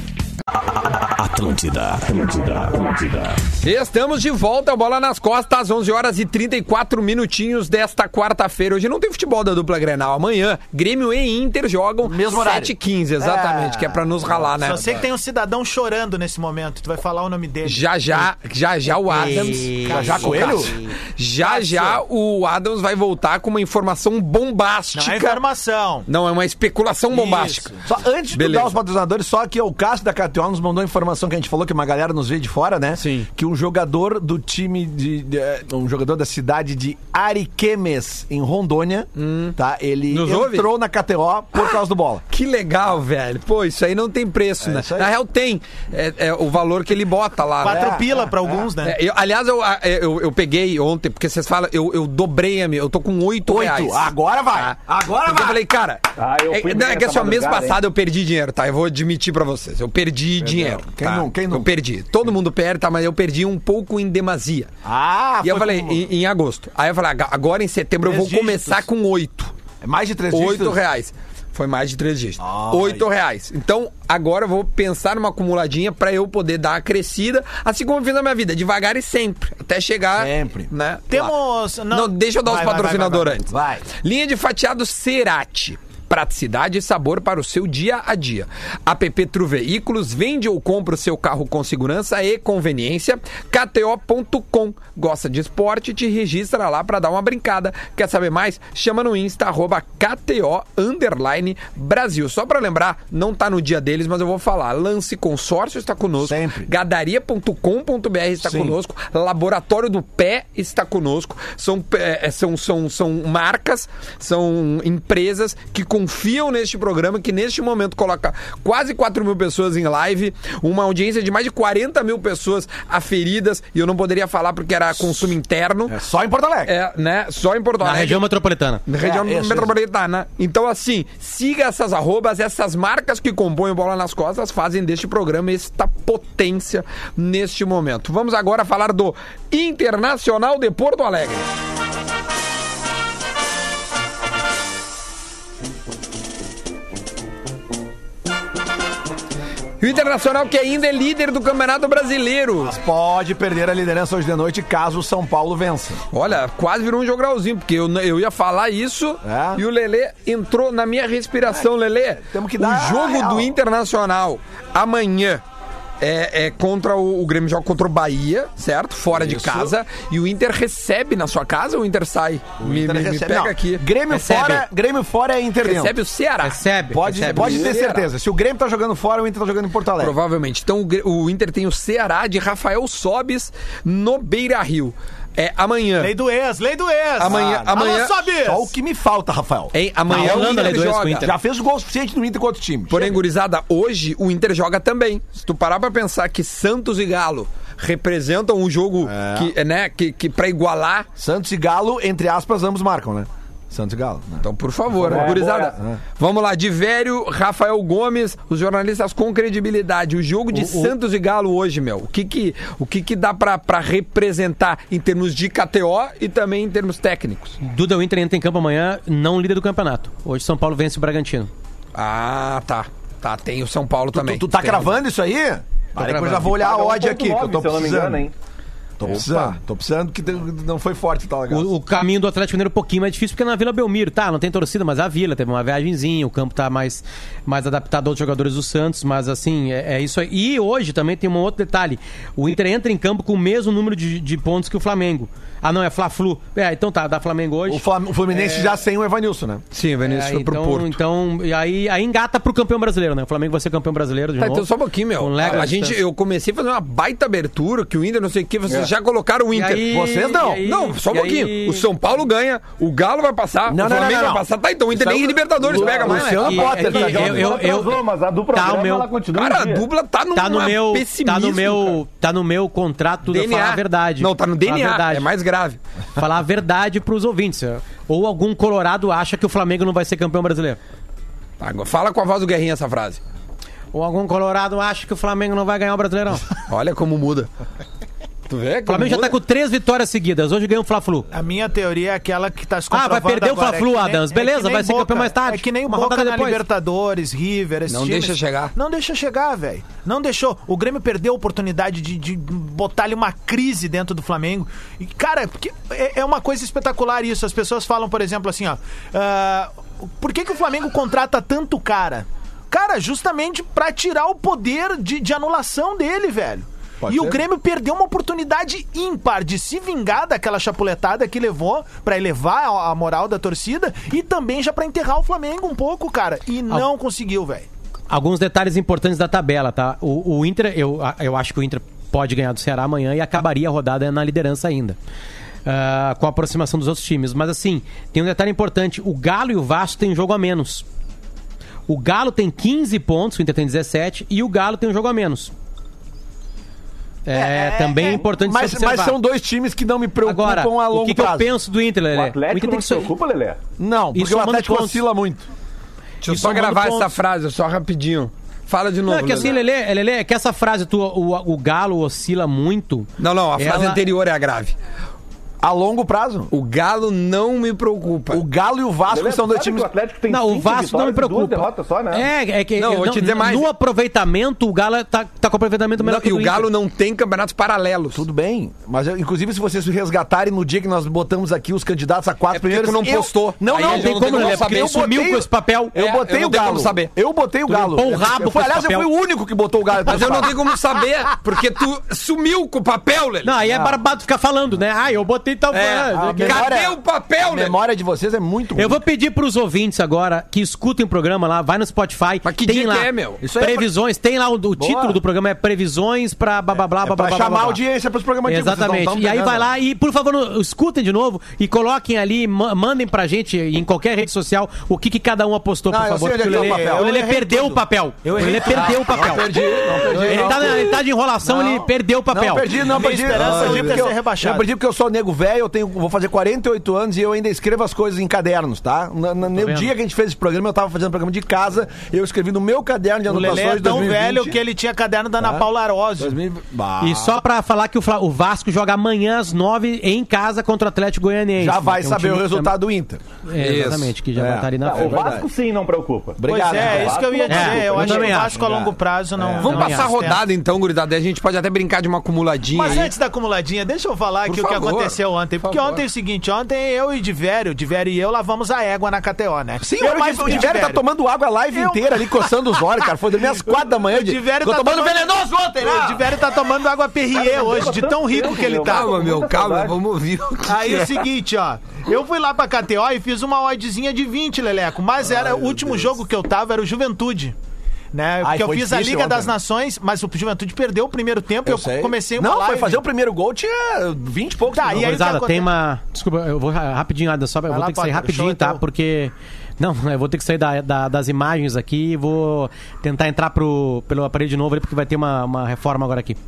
Speaker 1: Atlântida, Atlântida, Atlântida.
Speaker 2: Estamos de volta, bola nas costas, às onze horas e trinta e quatro minutinhos desta quarta-feira. Hoje não tem futebol da dupla Grenal. Amanhã, Grêmio e Inter jogam
Speaker 3: Mesmo horário.
Speaker 2: sete e quinze, exatamente,
Speaker 4: É.
Speaker 2: que é pra nos ralar, né?
Speaker 4: Só sei que tem um cidadão chorando nesse momento. Tu vai falar o nome dele.
Speaker 2: Já já, já já o Adams.
Speaker 3: Já já Coelho?
Speaker 2: Já já o Adams vai voltar com uma informação bombástica.
Speaker 4: Não é informação.
Speaker 2: Não, é uma especulação bombástica.
Speaker 3: Só antes de
Speaker 2: Beleza.
Speaker 3: dar os patrocinadores, só que o Cássio da K T O nos mandou a informação que a gente falou que uma galera nos vê de fora, né?
Speaker 2: Sim.
Speaker 3: Que um jogador do time de, de- um jogador da cidade de Ariquemes, em Rondônia, tá? Ele
Speaker 2: Nos
Speaker 3: entrou
Speaker 2: ouve?
Speaker 3: na K T O por causa do bola.
Speaker 2: Que legal, velho. Pô, isso aí não tem preço, né?
Speaker 3: isso aí.
Speaker 2: Na real tem. É, é o valor que ele bota lá, né?
Speaker 4: Quatro
Speaker 3: É,
Speaker 4: pila
Speaker 3: é,
Speaker 4: pra alguns, né?
Speaker 2: É, eu- aliás, eu, eu, eu peguei ontem, porque vocês falam, eu, eu dobrei a minha, eu tô com oito reais.
Speaker 3: Oito. Agora vai. Agora
Speaker 2: Porque eu
Speaker 3: vai.
Speaker 2: falei, cara,
Speaker 5: Ah, eu
Speaker 2: é,
Speaker 5: fui
Speaker 2: não, é
Speaker 5: bem
Speaker 2: que
Speaker 5: essa
Speaker 2: assim, ó, mês
Speaker 5: madrugada,
Speaker 2: passado eu perdi dinheiro, tá? Eu vou admitir pra vocês, eu perdi dinheiro.
Speaker 3: Quem
Speaker 2: tá?
Speaker 3: não- quem não?
Speaker 2: Eu perdi. Todo mundo perde, tá? Mas eu perdi um pouco em demasia.
Speaker 3: Ah,
Speaker 2: e eu
Speaker 3: foi
Speaker 2: falei,
Speaker 3: com-
Speaker 2: em, em agosto. Aí eu falei, "Aga- agora em setembro eu
Speaker 4: Três
Speaker 2: vou começar
Speaker 4: dígitos.
Speaker 2: com oito.
Speaker 3: É mais de três
Speaker 2: Oito
Speaker 3: dígitos?
Speaker 2: reais. Foi mais de três dígitos. Oito reais. Então, agora eu vou pensar numa acumuladinha pra eu poder dar a crescida, assim como eu fiz na minha vida, devagar e sempre. Até chegar...
Speaker 3: Sempre.
Speaker 2: Né,
Speaker 4: Temos...
Speaker 2: lá. Não, deixa eu dar
Speaker 4: Vai,
Speaker 2: os
Speaker 4: vai,
Speaker 2: patrocinadores
Speaker 4: vai, vai,
Speaker 2: antes.
Speaker 3: vai.
Speaker 2: Linha de fatiados Cerati. Praticidade e sabor para o seu dia a dia. A P P Tru Veículos vende ou compra o seu carro com segurança e conveniência. K T O ponto com. Gosta de esporte? Te registra lá para dar uma brincada. Quer saber mais? Chama no Insta, arroba K T O underline Brasil. Só para lembrar, não tá no dia deles, mas eu vou falar. Lance Consórcio está conosco.
Speaker 3: Sempre.
Speaker 2: Gadaria ponto com ponto B R está
Speaker 3: Sim.
Speaker 2: conosco. Laboratório do Pé está conosco. São, é, são, são, são marcas, são empresas que confiam neste programa, que neste momento coloca quase quatro mil pessoas em live, uma audiência de mais de quarenta mil pessoas aferidas, e eu não poderia falar porque era consumo interno.
Speaker 3: É só em Porto Alegre.
Speaker 2: É, né? Só em Porto
Speaker 6: Na
Speaker 2: Alegre.
Speaker 6: região metropolitana.
Speaker 2: Na região
Speaker 3: É, isso,
Speaker 2: metropolitana. Então, assim, siga essas arrobas, essas marcas que compõem o Bola nas Costas fazem deste programa esta potência neste momento. Vamos agora falar do Internacional de Porto Alegre. E o Internacional que ainda é líder do Campeonato Brasileiro.
Speaker 3: Mas pode perder a liderança hoje de noite caso o São Paulo vença.
Speaker 2: Olha, quase virou um jogralzinho, porque eu, eu ia falar isso
Speaker 3: É.
Speaker 2: e o Lelê entrou na minha respiração. Lelê,
Speaker 3: temos que dar
Speaker 2: o jogo
Speaker 3: a real.
Speaker 2: do Internacional amanhã é, é contra o, o Grêmio joga contra o Bahia, certo? Fora de
Speaker 3: Isso.
Speaker 2: casa. E o Inter recebe na sua casa ou o Inter sai? me,
Speaker 3: Inter
Speaker 2: me- me
Speaker 3: recebe-
Speaker 2: pega
Speaker 3: não,
Speaker 2: aqui.
Speaker 3: Grêmio
Speaker 6: Recebe.
Speaker 3: fora, Grêmio fora é Inter dentro.
Speaker 2: Recebe o Ceará.
Speaker 6: Recebe.
Speaker 3: Pode,
Speaker 6: recebe.
Speaker 3: pode ter
Speaker 2: Ceará.
Speaker 3: certeza. Se o Grêmio tá jogando fora, o Inter tá jogando em Porto Alegre.
Speaker 2: Provavelmente. Então o, Gre- o Inter tem o Ceará de Rafael Sobis no Beira-Rio. É amanhã.
Speaker 4: Lei do ex, lei do ex.
Speaker 2: Amanhã-
Speaker 4: Ah,
Speaker 2: amanhã-
Speaker 4: alô, Sobis.
Speaker 3: Só o que me falta, Rafael.
Speaker 2: Hein? Amanhã
Speaker 6: Tá
Speaker 2: o
Speaker 6: rolando a lei
Speaker 2: Inter
Speaker 6: do ex com o
Speaker 2: joga.
Speaker 6: Inter.
Speaker 3: Já fez o gol suficiente no Inter com outro time.
Speaker 2: Porém, gurizada, hoje o Inter joga também. Se tu parar pra pensar que Santos e Galo representam um jogo
Speaker 3: É.
Speaker 2: que, né, que, que pra igualar.
Speaker 3: Santos e Galo, entre aspas, ambos marcam, né? Santos e Galo. Né?
Speaker 2: Então, por favor,
Speaker 5: É,
Speaker 2: gurizada.
Speaker 5: boa.
Speaker 2: Vamos lá, Divério, Rafael Gomes, os jornalistas com credibilidade. O jogo de
Speaker 6: O- o-
Speaker 2: Santos e Galo hoje, meu, o que que, o que, que dá pra, pra representar em termos de K T O e também em termos técnicos?
Speaker 6: Duda, o Inter entra em campo amanhã, não líder do campeonato. Hoje São Paulo vence o Bragantino.
Speaker 2: Ah, tá. Tá, tem o São Paulo
Speaker 3: Tu,
Speaker 2: também.
Speaker 3: tu, tu tá
Speaker 2: Tem
Speaker 3: cravando isso aí? Peraí que eu já vou olhar a
Speaker 5: Paga
Speaker 3: odd
Speaker 5: um
Speaker 3: aqui, que eu tô
Speaker 5: ponto nove, se eu não me
Speaker 3: precisando.
Speaker 5: engano, hein?
Speaker 3: Tô precisando, tô precisando que não foi forte, tá legal.
Speaker 6: O, o caminho do Atlético Mineiro é um pouquinho mais difícil porque é na Vila Belmiro, tá? Não tem torcida, mas a Vila teve uma viagenzinha, o campo tá mais, mais adaptado aos jogadores do Santos, mas assim, é, é isso aí. E hoje também tem um outro detalhe: o Inter entra em campo com o mesmo número de, de pontos que o Flamengo. Ah, não, é Fla-Flu. É, então tá, da Flamengo hoje.
Speaker 3: O, Flam- o Fluminense já sem o Evanilson, né?
Speaker 2: Sim, o Vinícius
Speaker 6: É,
Speaker 2: foi pro
Speaker 6: então,
Speaker 2: Porto.
Speaker 6: então, e aí, aí engata pro campeão brasileiro, né? O Flamengo vai ser campeão brasileiro de
Speaker 2: Tá,
Speaker 6: novo.
Speaker 2: então só um pouquinho, meu.
Speaker 6: Com lega
Speaker 2: A
Speaker 6: à
Speaker 2: gente,
Speaker 6: distância.
Speaker 2: eu comecei a fazer uma baita abertura, que o Inter não sei o que, vocês
Speaker 5: É.
Speaker 2: já colocaram o
Speaker 6: E
Speaker 2: Inter.
Speaker 6: aí-
Speaker 2: vocês não.
Speaker 6: e aí-
Speaker 2: não, só um
Speaker 6: e
Speaker 2: pouquinho.
Speaker 6: aí-
Speaker 2: O São Paulo ganha, o Galo vai passar,
Speaker 3: Não,
Speaker 2: o
Speaker 3: não,
Speaker 2: Flamengo
Speaker 3: não, não,
Speaker 2: vai passar. Tá, então o Inter
Speaker 3: Isso
Speaker 2: nem
Speaker 3: é o-
Speaker 2: Libertadores
Speaker 3: Lu-
Speaker 2: pega mais.
Speaker 3: Luciano
Speaker 6: É que-
Speaker 3: Potter,
Speaker 6: é que
Speaker 3: tá
Speaker 6: eu-
Speaker 3: jogando.
Speaker 6: eu- eu-
Speaker 5: Atrasou, mas a do
Speaker 6: tá
Speaker 5: programa
Speaker 6: o meu-
Speaker 5: ela continua
Speaker 2: Cara,
Speaker 5: em
Speaker 2: a
Speaker 5: dia.
Speaker 2: dupla tá no,
Speaker 6: Tá no meu,
Speaker 2: pessimismo,
Speaker 6: tá no meu,
Speaker 2: cara.
Speaker 6: tá no meu contrato de
Speaker 2: D N A.
Speaker 6: falar a verdade.
Speaker 2: Não, tá no
Speaker 6: Falar a
Speaker 2: D N A,
Speaker 6: verdade.
Speaker 2: é mais grave.
Speaker 6: Falar a verdade pros ouvintes. Ou algum colorado acha que o Flamengo não vai ser campeão brasileiro.
Speaker 2: Tá, agora fala com a voz do Guerrinha essa frase.
Speaker 6: Ou algum colorado acha que o Flamengo não vai ganhar o Brasileirão.
Speaker 2: Olha como muda. Tu vê?
Speaker 6: O Flamengo já tá com três vitórias seguidas. Hoje ganhou o Fla-Flu.
Speaker 4: A minha teoria é aquela que tá se
Speaker 6: Ah, vai
Speaker 4: comprovando
Speaker 6: perder o
Speaker 4: agora.
Speaker 6: Fla-Flu,
Speaker 4: É que nem-
Speaker 6: Adams.
Speaker 4: é
Speaker 6: Beleza,
Speaker 4: que nem
Speaker 6: vai ser
Speaker 4: Boca.
Speaker 6: campeão mais tarde.
Speaker 4: É que nem o
Speaker 6: Uma
Speaker 4: Boca
Speaker 6: rodada
Speaker 4: na
Speaker 6: depois.
Speaker 4: Libertadores, River, esses
Speaker 2: Não
Speaker 4: times.
Speaker 2: deixa chegar.
Speaker 4: Não deixa chegar, velho. Não deixou. O Grêmio perdeu a oportunidade de, de botar ali uma crise dentro do Flamengo. E, cara, porque é, é uma coisa espetacular isso. As pessoas falam, por exemplo, assim, ó. ah, por que, que o Flamengo contrata tanto cara? Cara, justamente pra tirar o poder de, de anulação dele, velho.
Speaker 3: Pode
Speaker 4: e
Speaker 3: ser.
Speaker 4: o Grêmio perdeu uma oportunidade ímpar de se vingar daquela chapuletada que levou pra elevar a, a moral da torcida e também já pra enterrar o Flamengo um pouco, cara. E não conseguiu, velho.
Speaker 6: Alguns detalhes importantes da tabela, tá? O, o Inter, eu, eu acho que o Inter pode ganhar do Ceará amanhã e acabaria a rodada na liderança ainda. Ah, com a aproximação dos outros times. Mas assim, tem um detalhe importante: o Galo e o Vasco têm um jogo a menos. O Galo tem quinze pontos, o Inter tem dezessete, e o Galo tem um jogo a menos. É, também é importante
Speaker 3: Mas,
Speaker 6: se observar.
Speaker 3: mas são dois times que não me preocupam
Speaker 6: Agora,
Speaker 3: a longo
Speaker 6: o que, que eu
Speaker 3: prazo.
Speaker 6: penso do Inter, Lelê?
Speaker 5: O
Speaker 6: O
Speaker 5: Atlético
Speaker 6: Inter
Speaker 5: não
Speaker 6: tem que
Speaker 5: se
Speaker 6: so-
Speaker 5: preocupa, Lelé?
Speaker 3: Não,
Speaker 6: E
Speaker 3: porque o
Speaker 6: somando
Speaker 3: Atlético
Speaker 6: pontos.
Speaker 3: oscila muito.
Speaker 2: Deixa eu
Speaker 6: E
Speaker 2: só
Speaker 6: somando
Speaker 2: gravar
Speaker 6: pontos.
Speaker 2: essa frase, só rapidinho. Fala de novo.
Speaker 6: Não, é que assim,
Speaker 2: Lelê.
Speaker 6: Lelê, é, Lelê, é que essa frase tua, o, o Galo oscila muito.
Speaker 2: Não, não, a frase
Speaker 6: ela-
Speaker 2: anterior é a grave.
Speaker 3: A longo prazo.
Speaker 2: O Galo não me preocupa.
Speaker 3: O Galo e o Vasco
Speaker 5: Beleza,
Speaker 3: são dois
Speaker 5: sabe
Speaker 3: times...
Speaker 5: que o Atlético tem
Speaker 6: Não, o
Speaker 5: cinco
Speaker 6: Vasco não me
Speaker 5: vitórias e duas
Speaker 6: preocupa.
Speaker 5: derrotas só, né?
Speaker 6: É, é que
Speaker 2: Não, vou te dizer mais.
Speaker 6: no aproveitamento, o Galo tá, tá com aproveitamento melhor
Speaker 2: Não,
Speaker 6: que
Speaker 2: e o
Speaker 6: do
Speaker 2: Galo
Speaker 6: Inter.
Speaker 2: não tem campeonatos paralelos.
Speaker 3: Tudo bem, mas eu- inclusive se vocês resgatarem no dia que nós botamos aqui os candidatos a quatro
Speaker 2: É porque
Speaker 3: primeiros...
Speaker 2: tu não
Speaker 3: eu-
Speaker 2: postou.
Speaker 3: Não,
Speaker 2: Aí
Speaker 3: não,
Speaker 2: eu
Speaker 3: não tem
Speaker 2: não
Speaker 3: como,
Speaker 2: tenho
Speaker 3: né?
Speaker 2: como
Speaker 3: Porque
Speaker 2: saber.
Speaker 3: eu
Speaker 6: Sumiu
Speaker 3: botei-
Speaker 6: com esse papel.
Speaker 3: Eu
Speaker 2: É,
Speaker 3: botei
Speaker 2: eu não
Speaker 3: o
Speaker 2: tenho
Speaker 3: Galo.
Speaker 2: como saber.
Speaker 3: Eu botei o
Speaker 6: Tu
Speaker 3: Galo.
Speaker 6: limpou o rabo
Speaker 3: eu,
Speaker 6: com esse
Speaker 3: aliás, eu
Speaker 6: papel.
Speaker 3: fui o único que botou o Galo.
Speaker 2: Mas eu não tenho como saber, porque tu sumiu com o papel, Lelê.
Speaker 6: Não, aí é barbado ficar falando, né? Ah, eu botei tal...
Speaker 2: É,
Speaker 6: Ah,
Speaker 3: memória-
Speaker 2: cadê o papel,
Speaker 3: A
Speaker 2: Lelê?
Speaker 3: memória de vocês é muito ruim.
Speaker 6: Eu vou pedir pros ouvintes agora que escutem o programa lá, vai no Spotify.
Speaker 2: Mas que
Speaker 6: tem
Speaker 2: dia
Speaker 6: lá
Speaker 2: que é, meu?
Speaker 3: Isso aí é pra-
Speaker 6: previsões, tem lá o, o título do programa é Previsões pra blá blá blá blá
Speaker 3: Pra
Speaker 6: blá,
Speaker 3: chamar
Speaker 6: blá,
Speaker 3: a
Speaker 6: blá.
Speaker 3: audiência pros programas antigos, vocês não
Speaker 6: Exatamente.
Speaker 3: tão
Speaker 6: E aí
Speaker 3: pegando.
Speaker 6: vai lá e, por favor, no- escutem de novo e coloquem ali, ma- mandem pra gente em qualquer rede social o que, que cada um apostou,
Speaker 3: Não,
Speaker 6: por
Speaker 3: eu
Speaker 6: favor.
Speaker 3: sei onde é
Speaker 6: porque
Speaker 3: que tá o
Speaker 6: Lelê-
Speaker 3: papel.
Speaker 6: o Lelê
Speaker 4: Eu errei
Speaker 6: perdeu
Speaker 4: tudo.
Speaker 6: o papel.
Speaker 4: Eu
Speaker 6: O
Speaker 4: errei
Speaker 6: Lelê
Speaker 4: tudo.
Speaker 6: perdeu o papel.
Speaker 3: Não perdi, não perdi.
Speaker 6: Ele
Speaker 3: não.
Speaker 6: tá, ele tá de enrolação,
Speaker 3: Não.
Speaker 6: ele perdeu o papel.
Speaker 3: Não, perdi, não,
Speaker 4: Minha
Speaker 3: perdi.
Speaker 4: esperança
Speaker 3: Não,
Speaker 4: é
Speaker 3: perdi
Speaker 4: o Inter
Speaker 3: porque
Speaker 4: ser
Speaker 3: eu-
Speaker 4: rebaixado.
Speaker 3: Eu perdi porque eu sou nego velho, eu tenho, vou fazer quarenta e oito anos e eu ainda escrevo as coisas em cadernos, tá? Na- na- no
Speaker 6: vendo?
Speaker 3: dia que a gente fez esse programa, eu tava fazendo um programa de casa, eu escrevi no meu caderno de
Speaker 4: O
Speaker 3: anotações
Speaker 4: Lelê é
Speaker 3: de
Speaker 4: tão
Speaker 3: dois mil e vinte.
Speaker 4: velho que ele tinha caderno da Ana
Speaker 3: Tá.
Speaker 4: Paula Arósio.
Speaker 3: dois mil e vinte. Bah.
Speaker 6: E só pra falar que o, Fla- o Vasco joga amanhã às nove em casa contra o Atlético Goianiense.
Speaker 3: Já vai
Speaker 6: que é um
Speaker 3: saber
Speaker 6: time
Speaker 3: o
Speaker 6: que
Speaker 3: resultado do Inter.
Speaker 6: também- É, exatamente, que já
Speaker 3: É.
Speaker 6: vai estar ali na
Speaker 5: Tá, o
Speaker 6: frente.
Speaker 5: Vasco sim não preocupa.
Speaker 3: Obrigado.
Speaker 4: Pois é,
Speaker 3: né?
Speaker 4: isso que eu ia dizer.
Speaker 6: É,
Speaker 4: eu
Speaker 6: eu
Speaker 4: acho que
Speaker 6: também
Speaker 4: o
Speaker 6: acho.
Speaker 4: Vasco a longo prazo não.
Speaker 2: Vamos
Speaker 6: Não
Speaker 2: passar a
Speaker 6: acho.
Speaker 2: rodada então, gurizada. Aí a gente pode até brincar de uma acumuladinha
Speaker 4: Mas
Speaker 2: aí.
Speaker 4: antes da acumuladinha, deixa eu falar
Speaker 2: Por
Speaker 4: aqui o que
Speaker 2: favor.
Speaker 4: aconteceu ontem.
Speaker 2: Por
Speaker 4: Porque
Speaker 2: favor.
Speaker 4: ontem é o seguinte, ontem eu e Divério, Divério e eu lavamos a égua na K T O, né?
Speaker 3: Sim,
Speaker 4: eu
Speaker 3: olha,
Speaker 4: mais
Speaker 3: o
Speaker 4: do que
Speaker 3: Divério tá tomando água a live
Speaker 4: Eu-
Speaker 3: inteira ali, coçando os olhos, cara. Foi dormir às quatro da manhã.
Speaker 4: O
Speaker 3: de-
Speaker 4: Divério
Speaker 3: Tô
Speaker 4: tá
Speaker 3: tomando
Speaker 4: tomando-
Speaker 3: venenoso ontem, né?
Speaker 4: O Divério tá tomando água Perrier hoje, de tão rico que ele tá.
Speaker 2: Calma, meu,
Speaker 5: Muita
Speaker 2: calma.
Speaker 5: saudade.
Speaker 2: Vamos ouvir o que
Speaker 4: Aí
Speaker 2: que
Speaker 4: é o seguinte, ó. Eu fui lá pra K T O e fiz uma oddzinha de vinte, Leleco. Mas era o último jogo que eu tava, era o Juventude. Né? Porque eu
Speaker 3: foi
Speaker 4: fiz a
Speaker 3: difícil
Speaker 4: Liga
Speaker 3: ontem,
Speaker 4: das
Speaker 3: né?
Speaker 4: Nações, mas o Juventude perdeu o primeiro tempo e
Speaker 3: Eu
Speaker 4: eu
Speaker 3: sei.
Speaker 4: comecei uma
Speaker 3: Não,
Speaker 4: live.
Speaker 3: foi fazer o primeiro gol, tinha vinte e poucos.
Speaker 4: Tá, e aí-
Speaker 3: minutos.
Speaker 6: Gurizada,
Speaker 4: que
Speaker 6: tem
Speaker 4: acontece?
Speaker 6: uma. Desculpa, eu vou ra- rapidinho, Adam, só eu vou
Speaker 4: lá,
Speaker 6: ter que sair
Speaker 4: Potter, o show
Speaker 6: rapidinho,
Speaker 4: é
Speaker 6: tá?
Speaker 4: teu.
Speaker 6: Porque. Não, eu vou ter que sair da- da- das imagens aqui e vou tentar entrar pro, pelo aparelho de novo ali, porque vai ter uma, uma reforma agora aqui.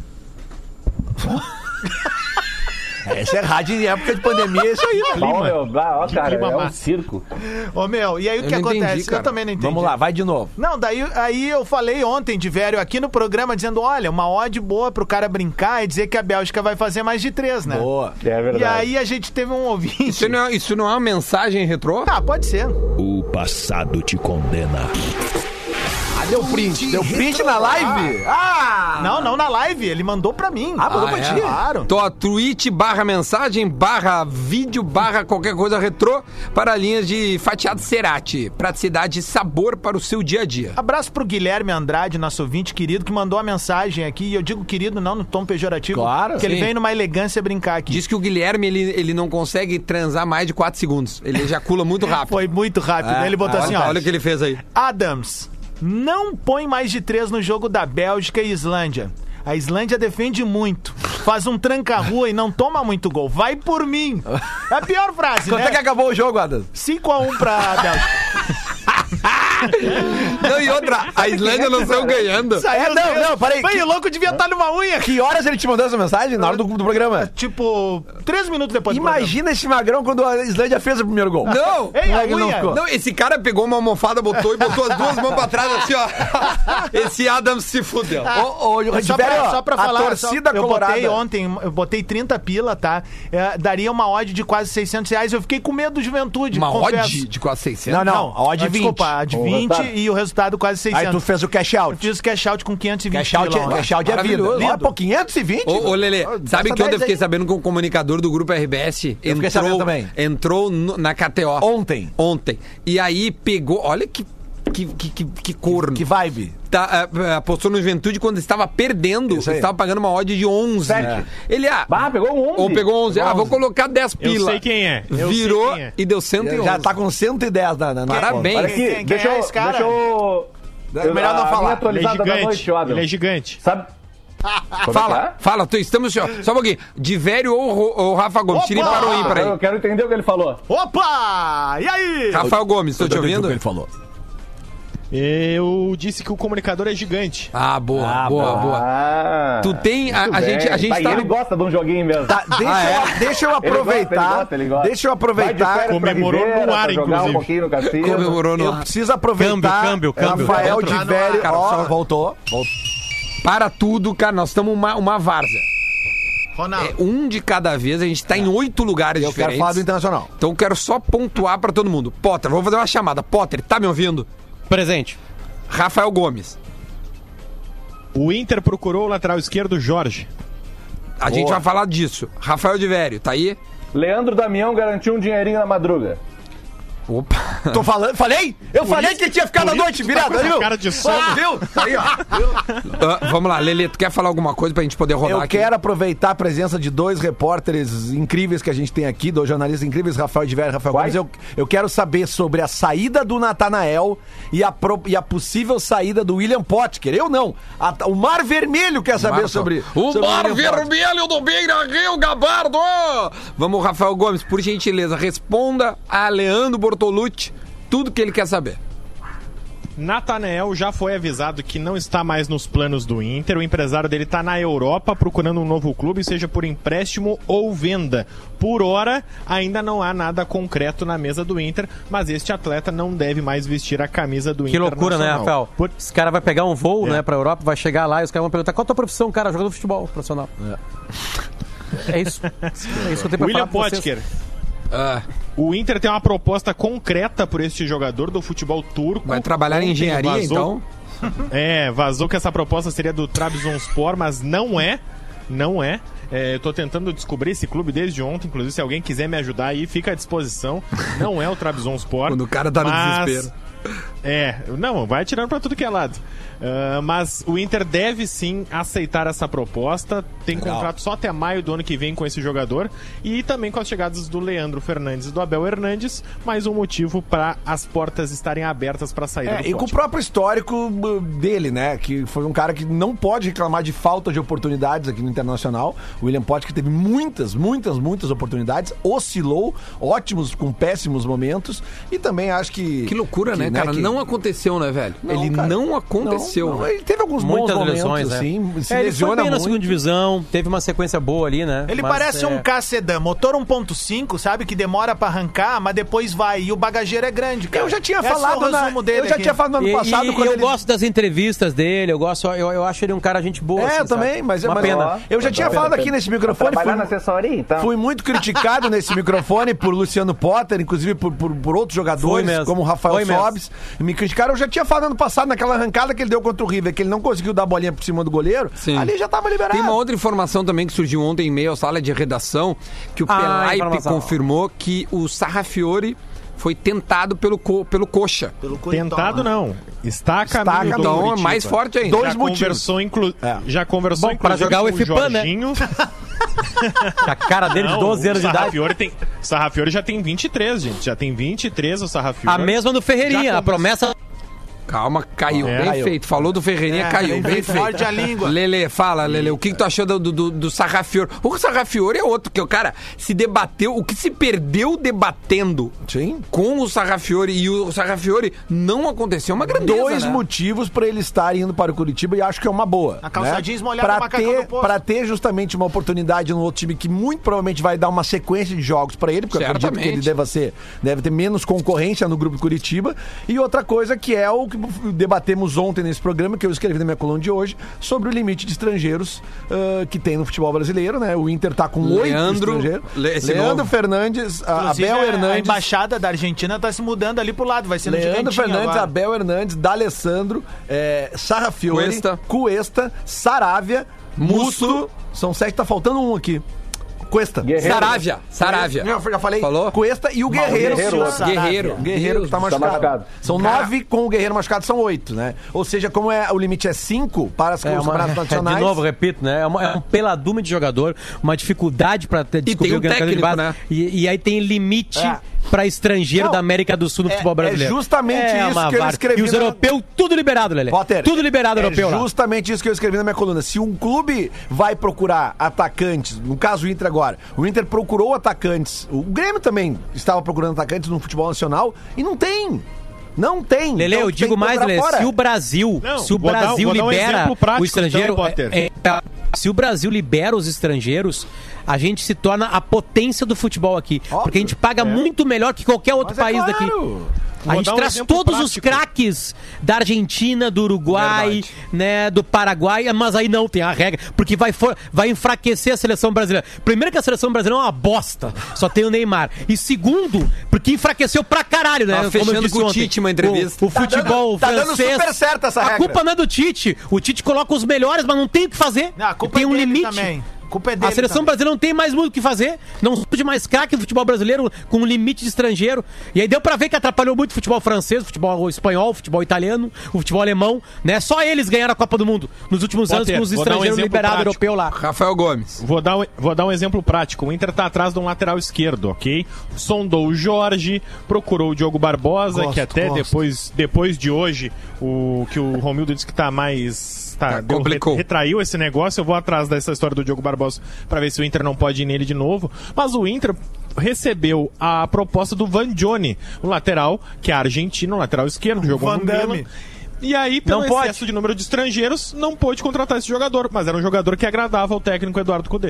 Speaker 3: Essa é rádio em época de pandemia, é isso aí, né?
Speaker 5: Ó, meu, ah, ó, cara,
Speaker 10: clima
Speaker 5: é um
Speaker 10: massa.
Speaker 5: circo.
Speaker 4: Ô, meu, e aí o
Speaker 2: Eu
Speaker 4: que
Speaker 2: não entendi,
Speaker 4: acontece?
Speaker 2: cara.
Speaker 4: Eu também não entendi.
Speaker 3: Vamos lá, vai de novo.
Speaker 4: Não, daí aí eu falei ontem de velho aqui no programa dizendo, olha, uma odd boa pro cara brincar e dizer que a Bélgica vai fazer mais de três, né?
Speaker 3: Boa.
Speaker 5: É verdade.
Speaker 4: E aí a gente teve um ouvinte.
Speaker 2: Isso não, é, isso não é uma mensagem retrô?
Speaker 4: Ah, pode ser.
Speaker 1: O passado te condena.
Speaker 3: Ah, deu print. Deu print na live? Ah!
Speaker 4: Não, não na live, ele mandou pra mim.
Speaker 3: Ah, mandou
Speaker 2: Ah,
Speaker 3: pra
Speaker 2: é?
Speaker 3: ti?
Speaker 4: Claro.
Speaker 2: Tô tweet barra mensagem barra vídeo barra qualquer coisa retrô para linhas de fatiado Cerati. Praticidade e sabor para o seu dia a dia.
Speaker 4: Abraço pro Guilherme Andrade, nosso ouvinte querido, que mandou a mensagem aqui. E eu digo querido não no tom pejorativo.
Speaker 3: Claro,
Speaker 4: que ele
Speaker 2: sim.
Speaker 4: veio numa elegância brincar aqui.
Speaker 2: Diz que o Guilherme ele, ele não consegue transar mais de quatro segundos. Ele ejacula muito rápido.
Speaker 4: Foi muito rápido.
Speaker 3: É,
Speaker 4: né? Ele botou
Speaker 2: olha,
Speaker 4: assim, ó.
Speaker 2: olha o que ele fez aí.
Speaker 4: Adams, não põe mais de três no jogo da Bélgica e Islândia. A Islândia defende muito. Faz um tranca-rua e não toma muito gol. Vai por mim. É a pior frase,
Speaker 3: Quanto
Speaker 4: né?
Speaker 3: é que acabou o jogo, Adam?
Speaker 4: cinco a um pra Bélgica.
Speaker 2: Não, e outra, a Islândia não saiu ganhando.
Speaker 3: É, não, não, peraí.
Speaker 4: Bem,
Speaker 3: Que,
Speaker 4: o louco devia estar numa unha.
Speaker 3: que horas ele te mandou essa mensagem? Na hora do, do programa?
Speaker 4: Tipo, três minutos depois do
Speaker 3: Imagina esse magrão quando a Islândia fez o primeiro gol.
Speaker 2: Não!
Speaker 4: Ei,
Speaker 3: Como
Speaker 4: a
Speaker 3: é que não
Speaker 4: unha.
Speaker 3: ficou?
Speaker 2: Não, esse cara pegou uma almofada, botou e botou as duas mãos pra trás assim, ó. Esse Adam se fudeu.
Speaker 3: Ô, ô,
Speaker 4: É só,
Speaker 3: Tiverio,
Speaker 4: pra,
Speaker 3: ó,
Speaker 4: só pra
Speaker 3: a
Speaker 4: falar,
Speaker 3: torcida
Speaker 4: só, eu
Speaker 3: colorada.
Speaker 4: botei ontem, eu botei trinta pila, tá? É, daria uma odd de quase seiscentos reais. Eu fiquei com medo do Juventude,
Speaker 2: Uma
Speaker 4: confesso.
Speaker 2: odd de quase seiscentos.
Speaker 3: Não, não, a odd
Speaker 4: ah,
Speaker 3: vinte.
Speaker 4: Desculpa, a de
Speaker 5: O
Speaker 4: vinte
Speaker 5: resultado.
Speaker 4: e o resultado quase seiscentos.
Speaker 3: Aí tu fez o cash
Speaker 4: Eu
Speaker 3: out.
Speaker 4: fiz o cash out com quinhentos e vinte
Speaker 3: Cash out,
Speaker 4: pila
Speaker 3: é,
Speaker 4: ontem.
Speaker 3: cash out é vida.
Speaker 2: Maravilhoso.
Speaker 3: Olha, pô, quinhentos e vinte?
Speaker 2: Ô, ô Lelê, sabe que ontem eu fiquei
Speaker 3: aí.
Speaker 2: sabendo que o comunicador do grupo R B S
Speaker 3: Eu fiquei sabendo
Speaker 2: entrou,
Speaker 3: também.
Speaker 2: entrou no- na K T O.
Speaker 3: Ontem.
Speaker 2: Ontem. E aí pegou, olha que, que, que, que, que corno.
Speaker 3: Que vibe.
Speaker 2: Tá, ah, apostou no Juventude quando estava perdendo,
Speaker 3: Isso aí.
Speaker 2: estava pagando uma odd de onze.
Speaker 5: Sete.
Speaker 2: Ele, ah,
Speaker 5: Bah, pegou um onze.
Speaker 2: ou pegou onze. Ah, vou colocar dez
Speaker 10: Eu
Speaker 2: pila.
Speaker 10: sei quem é. Eu
Speaker 2: Virou
Speaker 10: sei quem é.
Speaker 2: e deu cento e onze.
Speaker 3: Já tá com cento e dez na, na na
Speaker 2: Parabéns.
Speaker 3: conta.
Speaker 5: Olha aqui,
Speaker 4: Quem- quem
Speaker 5: deixa,
Speaker 4: é
Speaker 5: eu,
Speaker 4: esse cara?
Speaker 5: deixa eu...
Speaker 3: É melhor não
Speaker 5: a
Speaker 3: falar.
Speaker 5: minha
Speaker 10: Ele é
Speaker 5: atualizada da
Speaker 10: gigante.
Speaker 5: noite, Adam.
Speaker 10: Ele é gigante.
Speaker 5: Sabe... Como
Speaker 2: Fala,
Speaker 5: é que é?
Speaker 2: fala, tu, estamos só, só um pouquinho. Divério ou, Ro- ou Rafa Gomes? Tira e
Speaker 4: Opa!
Speaker 2: parou aí pra
Speaker 5: Eu
Speaker 2: aí.
Speaker 5: quero entender o que ele falou.
Speaker 4: Opa! E aí?
Speaker 2: Rafael Gomes, tô te ouvindo?
Speaker 3: Ele falou.
Speaker 10: Eu disse que o comunicador é gigante.
Speaker 2: Ah, boa,
Speaker 3: Ah,
Speaker 2: boa,
Speaker 3: boa.
Speaker 2: boa.
Speaker 5: Ah,
Speaker 2: Tu tem- a-
Speaker 5: muito
Speaker 2: a
Speaker 5: bem.
Speaker 2: gente- a gente
Speaker 5: Tá, e
Speaker 2: tá
Speaker 5: ele
Speaker 2: no-
Speaker 5: gosta de um joguinho mesmo.
Speaker 3: Tá, deixa,
Speaker 2: Ah, é?
Speaker 3: eu, deixa eu
Speaker 5: Ele
Speaker 3: aproveitar.
Speaker 5: gosta, ele gosta, ele gosta.
Speaker 3: Deixa eu
Speaker 5: Vai de
Speaker 3: aproveitar.
Speaker 5: férias pra
Speaker 10: Comemorou
Speaker 5: Ribeira,
Speaker 10: no ar,
Speaker 5: pra jogar
Speaker 10: inclusive.
Speaker 5: um pouquinho no cassino.
Speaker 2: Comemorou no
Speaker 3: Eu
Speaker 2: ar.
Speaker 3: preciso aproveitar.
Speaker 6: Câmbio, câmbio, câmbio.
Speaker 3: Rafael
Speaker 6: Outro.
Speaker 3: de velho.
Speaker 2: Cara,
Speaker 3: Ó,
Speaker 2: só-
Speaker 3: voltou. voltou.
Speaker 2: Para tudo, cara, nós estamos uma, uma várzea.
Speaker 4: Ronaldo.
Speaker 2: É um de cada vez, a gente tá em oito lugares
Speaker 3: Eu
Speaker 2: diferentes.
Speaker 3: quero falar do Internacional.
Speaker 2: Então eu quero só pontuar pra todo mundo. Potter, vou fazer uma chamada. Potter, tá me ouvindo?
Speaker 6: Presente.
Speaker 2: Rafael Gomes.
Speaker 10: O Inter procurou o lateral esquerdo Jorge.
Speaker 2: A gente vai falar disso. Rafael de Vério, tá aí?
Speaker 5: Leandro Damião garantiu um dinheirinho na madruga.
Speaker 2: Opa.
Speaker 3: Tô falando, falei? Eu
Speaker 10: Por
Speaker 3: falei
Speaker 10: isso-
Speaker 3: que tinha ficado
Speaker 10: por
Speaker 3: a
Speaker 10: isso
Speaker 3: noite
Speaker 10: que tu
Speaker 3: virado,
Speaker 10: tá com essa
Speaker 3: viu?
Speaker 10: cara de sono.
Speaker 3: Ah, viu? Tá aí, ó.
Speaker 2: Ah, vamos lá, Lelê, tu quer falar alguma coisa pra gente poder rodar
Speaker 3: Eu
Speaker 2: aqui?
Speaker 3: quero aproveitar a presença de dois repórteres incríveis que a gente tem aqui, dois jornalistas incríveis, Rafael de Vera e Rafael
Speaker 5: Quais?
Speaker 3: Gomes. Eu, eu quero saber sobre a saída do Natanael e a, pro- e a possível saída do William Potker. Eu não. A- o Mar Vermelho quer saber
Speaker 2: Marco.
Speaker 3: sobre
Speaker 2: O
Speaker 3: sobre
Speaker 2: Mar
Speaker 3: William Potker.
Speaker 2: Vermelho do Beira Rio, Gabardo! Vamos, Rafael Gomes, por gentileza, responda a Leandro Bortolucci tudo que ele quer saber.
Speaker 10: Natanael já foi avisado que não está mais nos planos do Inter. O empresário dele está na Europa procurando um novo clube, seja por empréstimo ou venda. Por hora, ainda não há nada concreto na mesa do Inter, mas este atleta não deve mais vestir a camisa do
Speaker 6: Que
Speaker 10: Inter.
Speaker 6: loucura, né, Rafael? Esse cara vai pegar um voo,
Speaker 10: É.
Speaker 6: né, pra Europa, vai chegar lá e os caras vão perguntar qual a tua profissão, cara, jogador de futebol profissional. É, isso. É isso que eu tenho pra
Speaker 10: William
Speaker 6: falar pra vocês.
Speaker 10: Potker.
Speaker 2: Ah,
Speaker 10: O Inter tem uma proposta concreta por este jogador do futebol turco.
Speaker 2: vai trabalhar em
Speaker 10: Ontem
Speaker 2: engenharia,
Speaker 10: vazou-
Speaker 2: então?
Speaker 10: É, vazou que essa proposta seria do Trabzonspor, mas não é. Não é. É, eu tô tentando descobrir esse clube desde ontem, inclusive se alguém quiser me ajudar aí, fica à disposição. Não é o Trabzonspor.
Speaker 2: Quando o cara tá no
Speaker 10: mas-
Speaker 2: desespero.
Speaker 10: É, não, vai tirando pra tudo que é lado. Ah, mas o Inter deve sim aceitar essa proposta. Tem
Speaker 2: Legal.
Speaker 10: contrato só até maio do ano que vem com esse jogador. E também com as chegadas do Leandro Fernandes e do Abel Hernandes. Mais um motivo para as portas estarem abertas para a saída
Speaker 3: É,
Speaker 10: do
Speaker 3: e com o
Speaker 10: Potker.
Speaker 3: próprio histórico uh, dele, né? Que foi um cara que não pode reclamar de falta de oportunidades aqui no Internacional. O William Potker teve muitas, muitas, muitas oportunidades. Oscilou, ótimos com péssimos momentos. E também acho que...
Speaker 2: Que loucura,
Speaker 3: que,
Speaker 2: né, cara?
Speaker 3: que-
Speaker 2: Não aconteceu, né, velho?
Speaker 3: Não,
Speaker 2: ele
Speaker 3: cara.
Speaker 2: não aconteceu.
Speaker 3: Não, não, ele teve alguns bons
Speaker 6: Muitas
Speaker 3: momentos,
Speaker 6: lesões, né?
Speaker 3: assim. Se
Speaker 6: É, ele foi
Speaker 3: lesiona
Speaker 6: bem na
Speaker 3: muito.
Speaker 6: segunda divisão, teve uma sequência boa ali, né?
Speaker 4: Ele
Speaker 6: Mas,
Speaker 4: parece
Speaker 6: é,
Speaker 4: um K Sedan, motor um ponto cinco, sabe? Que demora pra arrancar, mas depois vai. E o bagageiro é grande, cara.
Speaker 3: Eu já tinha
Speaker 4: Esse é o
Speaker 3: falado na,
Speaker 4: resumo dele
Speaker 3: Eu já
Speaker 4: aqui.
Speaker 3: tinha falado no ano
Speaker 6: E,
Speaker 3: passado
Speaker 6: e-
Speaker 3: quando
Speaker 6: e eu
Speaker 3: ele...
Speaker 6: gosto das entrevistas dele, eu gosto, eu, eu acho ele um cara gente boa.
Speaker 3: É,
Speaker 6: assim,
Speaker 3: eu também,
Speaker 6: sabe?
Speaker 3: mas,
Speaker 6: uma
Speaker 3: mas
Speaker 6: pena.
Speaker 3: eu já tinha falado aqui nesse microfone.
Speaker 5: Trabalhar
Speaker 3: fui-
Speaker 5: na assessoria, então.
Speaker 3: Fui muito criticado nesse microfone por Luciano Potter, inclusive por, por, por outros
Speaker 6: Foi
Speaker 3: jogadores,
Speaker 6: mesmo.
Speaker 3: como o Rafael
Speaker 6: Foi mesmo.
Speaker 3: Sobes. Me criticaram. Eu já tinha falado ano passado, naquela arrancada que ele deu contra o River, que ele não conseguiu dar a bolinha por cima do goleiro.
Speaker 2: Sim.
Speaker 3: Ali já tava liberado.
Speaker 2: Tem uma outra informação também que surgiu ontem em meio à sala de redação, que o
Speaker 6: Ah,
Speaker 2: Pelaipe
Speaker 6: informação.
Speaker 2: confirmou que o Sarrafiore foi tentado pelo, co- pelo Coxa.
Speaker 10: Tentado não. Está a caminho do
Speaker 2: Então é
Speaker 10: Curitiba.
Speaker 2: mais forte ainda.
Speaker 3: Dois
Speaker 10: já
Speaker 3: motivos.
Speaker 10: conversou, inclu...
Speaker 3: É.
Speaker 10: já conversou
Speaker 6: Bom, pra
Speaker 10: inclusive
Speaker 6: jogar o
Speaker 10: com
Speaker 6: Efipan, né?
Speaker 10: Jorginho.
Speaker 6: A cara dele de
Speaker 10: Não,
Speaker 6: doze anos
Speaker 10: o
Speaker 6: de idade.
Speaker 10: Sarrafiore tem... Sarrafiore já tem vinte e três, gente. Já tem vinte e três o Sarrafiore.
Speaker 6: A mesma do Ferreirinha,
Speaker 10: Já
Speaker 6: a promessa.
Speaker 2: Calma, caiu.
Speaker 10: É.
Speaker 2: Bem
Speaker 3: Caiu.
Speaker 2: feito. Falou do Ferreirinha,
Speaker 4: É,
Speaker 2: caiu.
Speaker 4: bem
Speaker 2: Bem
Speaker 4: feito.
Speaker 2: feito.
Speaker 4: Morde a língua.
Speaker 2: Lele, fala, Lele. O que, que tu achou do, do, do Sarrafiore? O Sarrafiore é outro, que o cara se debateu, o que se perdeu debatendo
Speaker 3: Sim.
Speaker 2: com o Sarrafiore e o Sarrafiore não aconteceu. Uma grandeza,
Speaker 3: Dois
Speaker 2: né?
Speaker 3: motivos pra ele estar indo para o Curitiba e acho que é uma boa.
Speaker 4: A calça
Speaker 3: né?
Speaker 4: jeans molhada
Speaker 3: Pra
Speaker 4: no macacão
Speaker 3: ter,
Speaker 4: do posto.
Speaker 3: pra ter justamente uma oportunidade no outro time que muito provavelmente vai dar uma sequência de jogos pra ele, porque eu acredito que ele
Speaker 2: Certamente.
Speaker 3: deva, ser, deve ter menos concorrência no grupo do Curitiba. E outra coisa que é o que debatemos ontem nesse programa, que eu escrevi na minha coluna de hoje, sobre o limite de estrangeiros ah, que tem no futebol brasileiro, né? O Inter tá com oito
Speaker 2: Leandro-
Speaker 3: estrangeiros.
Speaker 2: Le- esse
Speaker 3: Leandro
Speaker 2: novo.
Speaker 3: Fernandes, a
Speaker 4: Inclusive,
Speaker 3: Abel
Speaker 4: a- A
Speaker 3: Hernandes.
Speaker 4: embaixada da Argentina tá se mudando ali pro lado, vai ser no
Speaker 3: Leandro
Speaker 4: Gigantinho
Speaker 3: Fernandes,
Speaker 4: agora.
Speaker 3: Abel Hernandes, D'Alessandro, é, Sarrafiore,
Speaker 2: Cuesta.
Speaker 3: Cuesta, Saravia,
Speaker 2: Musso.
Speaker 3: Musso. São sete, tá faltando um aqui. Cuesta.
Speaker 5: Guerreiro.
Speaker 2: Saravia. Saravia.
Speaker 3: Já, já falei.
Speaker 2: Falou?
Speaker 3: Cuesta e o Guerreiro.
Speaker 5: Guerreiro, outro.
Speaker 2: Guerreiro.
Speaker 3: Guerreiro que tá
Speaker 2: Deus,
Speaker 3: machucado.
Speaker 5: machucado.
Speaker 3: São
Speaker 2: Cara-
Speaker 3: nove, com o Guerreiro machucado são oito, né? Ou seja, como é, o limite é cinco para as
Speaker 6: É
Speaker 3: os
Speaker 6: uma,
Speaker 3: campeonatos nacionais.
Speaker 6: de novo, repito, né? É, uma- é um peladume de jogador, uma dificuldade pra ter, descobrir
Speaker 2: tem um
Speaker 6: o ganhador de
Speaker 2: técnico,
Speaker 6: base.
Speaker 2: né?
Speaker 6: E, e aí tem limite
Speaker 3: É.
Speaker 6: pra estrangeiro
Speaker 3: Não,
Speaker 6: da América do Sul no
Speaker 3: é-
Speaker 6: futebol
Speaker 3: é
Speaker 6: brasileiro.
Speaker 3: justamente isso
Speaker 6: uma
Speaker 3: que eu
Speaker 6: várzea.
Speaker 3: escrevi
Speaker 6: E os
Speaker 3: na-
Speaker 6: europeus, tudo liberado, Lelê.
Speaker 3: Potter,
Speaker 6: Tudo liberado
Speaker 3: é
Speaker 6: europeu lá.
Speaker 3: justamente isso que eu escrevi na minha coluna. Se um clube vai procurar atacantes, no caso o Inter agora, o Inter procurou atacantes, o Grêmio também estava procurando atacantes no futebol nacional e não tem. Não tem.
Speaker 6: Lele,
Speaker 3: Então,
Speaker 6: eu
Speaker 3: tem
Speaker 6: digo
Speaker 3: que
Speaker 6: mais,
Speaker 3: procurar
Speaker 6: Lele,
Speaker 3: fora.
Speaker 6: se o Brasil,
Speaker 10: Não,
Speaker 6: se o
Speaker 10: vou dar-
Speaker 6: Brasil
Speaker 10: vou dar um
Speaker 6: libera
Speaker 10: exemplo prático,
Speaker 6: o estrangeiro,
Speaker 10: então, Potter.
Speaker 6: é- é- se o Brasil libera os estrangeiros, a gente se torna a potência do futebol aqui,
Speaker 3: Óbvio.
Speaker 6: porque a gente paga muito melhor que qualquer outro
Speaker 3: Mas é
Speaker 6: país
Speaker 3: claro.
Speaker 6: daqui. A gente
Speaker 10: dar um
Speaker 6: traz
Speaker 10: exemplo
Speaker 6: todos os
Speaker 10: prático.
Speaker 6: craques da Argentina, do Uruguai, né, do Paraguai, mas aí não tem a regra, porque vai, for, vai enfraquecer a seleção brasileira. Primeiro que a seleção brasileira é uma bosta, só tem o Neymar. E segundo, porque enfraqueceu pra caralho, né?
Speaker 2: Tava fechando com o Tite uma entrevista.
Speaker 6: O, o futebol
Speaker 3: Tá dando
Speaker 6: francês.
Speaker 3: super certo essa
Speaker 6: A
Speaker 3: regra.
Speaker 6: culpa não é do Tite. O Tite coloca os melhores, mas não tem o que fazer.
Speaker 4: Não, a culpa
Speaker 6: tem
Speaker 4: é
Speaker 6: um
Speaker 4: dele
Speaker 6: limite.
Speaker 4: também. A culpa é dele
Speaker 6: A seleção
Speaker 4: também.
Speaker 6: brasileira não tem mais muito o que fazer. Não surge mais craque no futebol brasileiro com um limite de estrangeiro. E aí deu pra ver que atrapalhou muito o futebol francês, o futebol espanhol, o futebol italiano, o futebol alemão, né? Só eles ganharam a Copa do Mundo nos últimos
Speaker 10: Pode
Speaker 6: anos
Speaker 10: ter.
Speaker 6: com os
Speaker 10: Vou dar um
Speaker 6: estrangeiros
Speaker 10: exemplo
Speaker 6: liberados
Speaker 10: prático.
Speaker 6: europeus lá.
Speaker 2: Rafael Gomes.
Speaker 10: Vou dar, um, vou dar um exemplo prático. O Inter tá atrás de um lateral esquerdo, ok? Sondou o Jorge, procurou o Diogo Barbosa,
Speaker 4: Gosto,
Speaker 10: que até
Speaker 4: gosto.
Speaker 10: depois, depois de hoje, o que o Romildo disse que tá mais... Tá,
Speaker 2: Tá,
Speaker 10: deu-
Speaker 2: complicou.
Speaker 10: retraiu esse negócio. Eu vou atrás dessa história do Diogo Barbosa pra ver se o Inter não pode ir nele de novo. Mas o Inter recebeu a proposta do Vandione, o lateral, que é argentino, o lateral esquerdo, jogou
Speaker 4: Van
Speaker 10: no
Speaker 4: Damme.
Speaker 10: Milan. E aí, pelo
Speaker 3: Não pode.
Speaker 10: excesso de número de estrangeiros, não pôde contratar esse jogador. Mas era um jogador que agradava ao técnico Eduardo Cudê.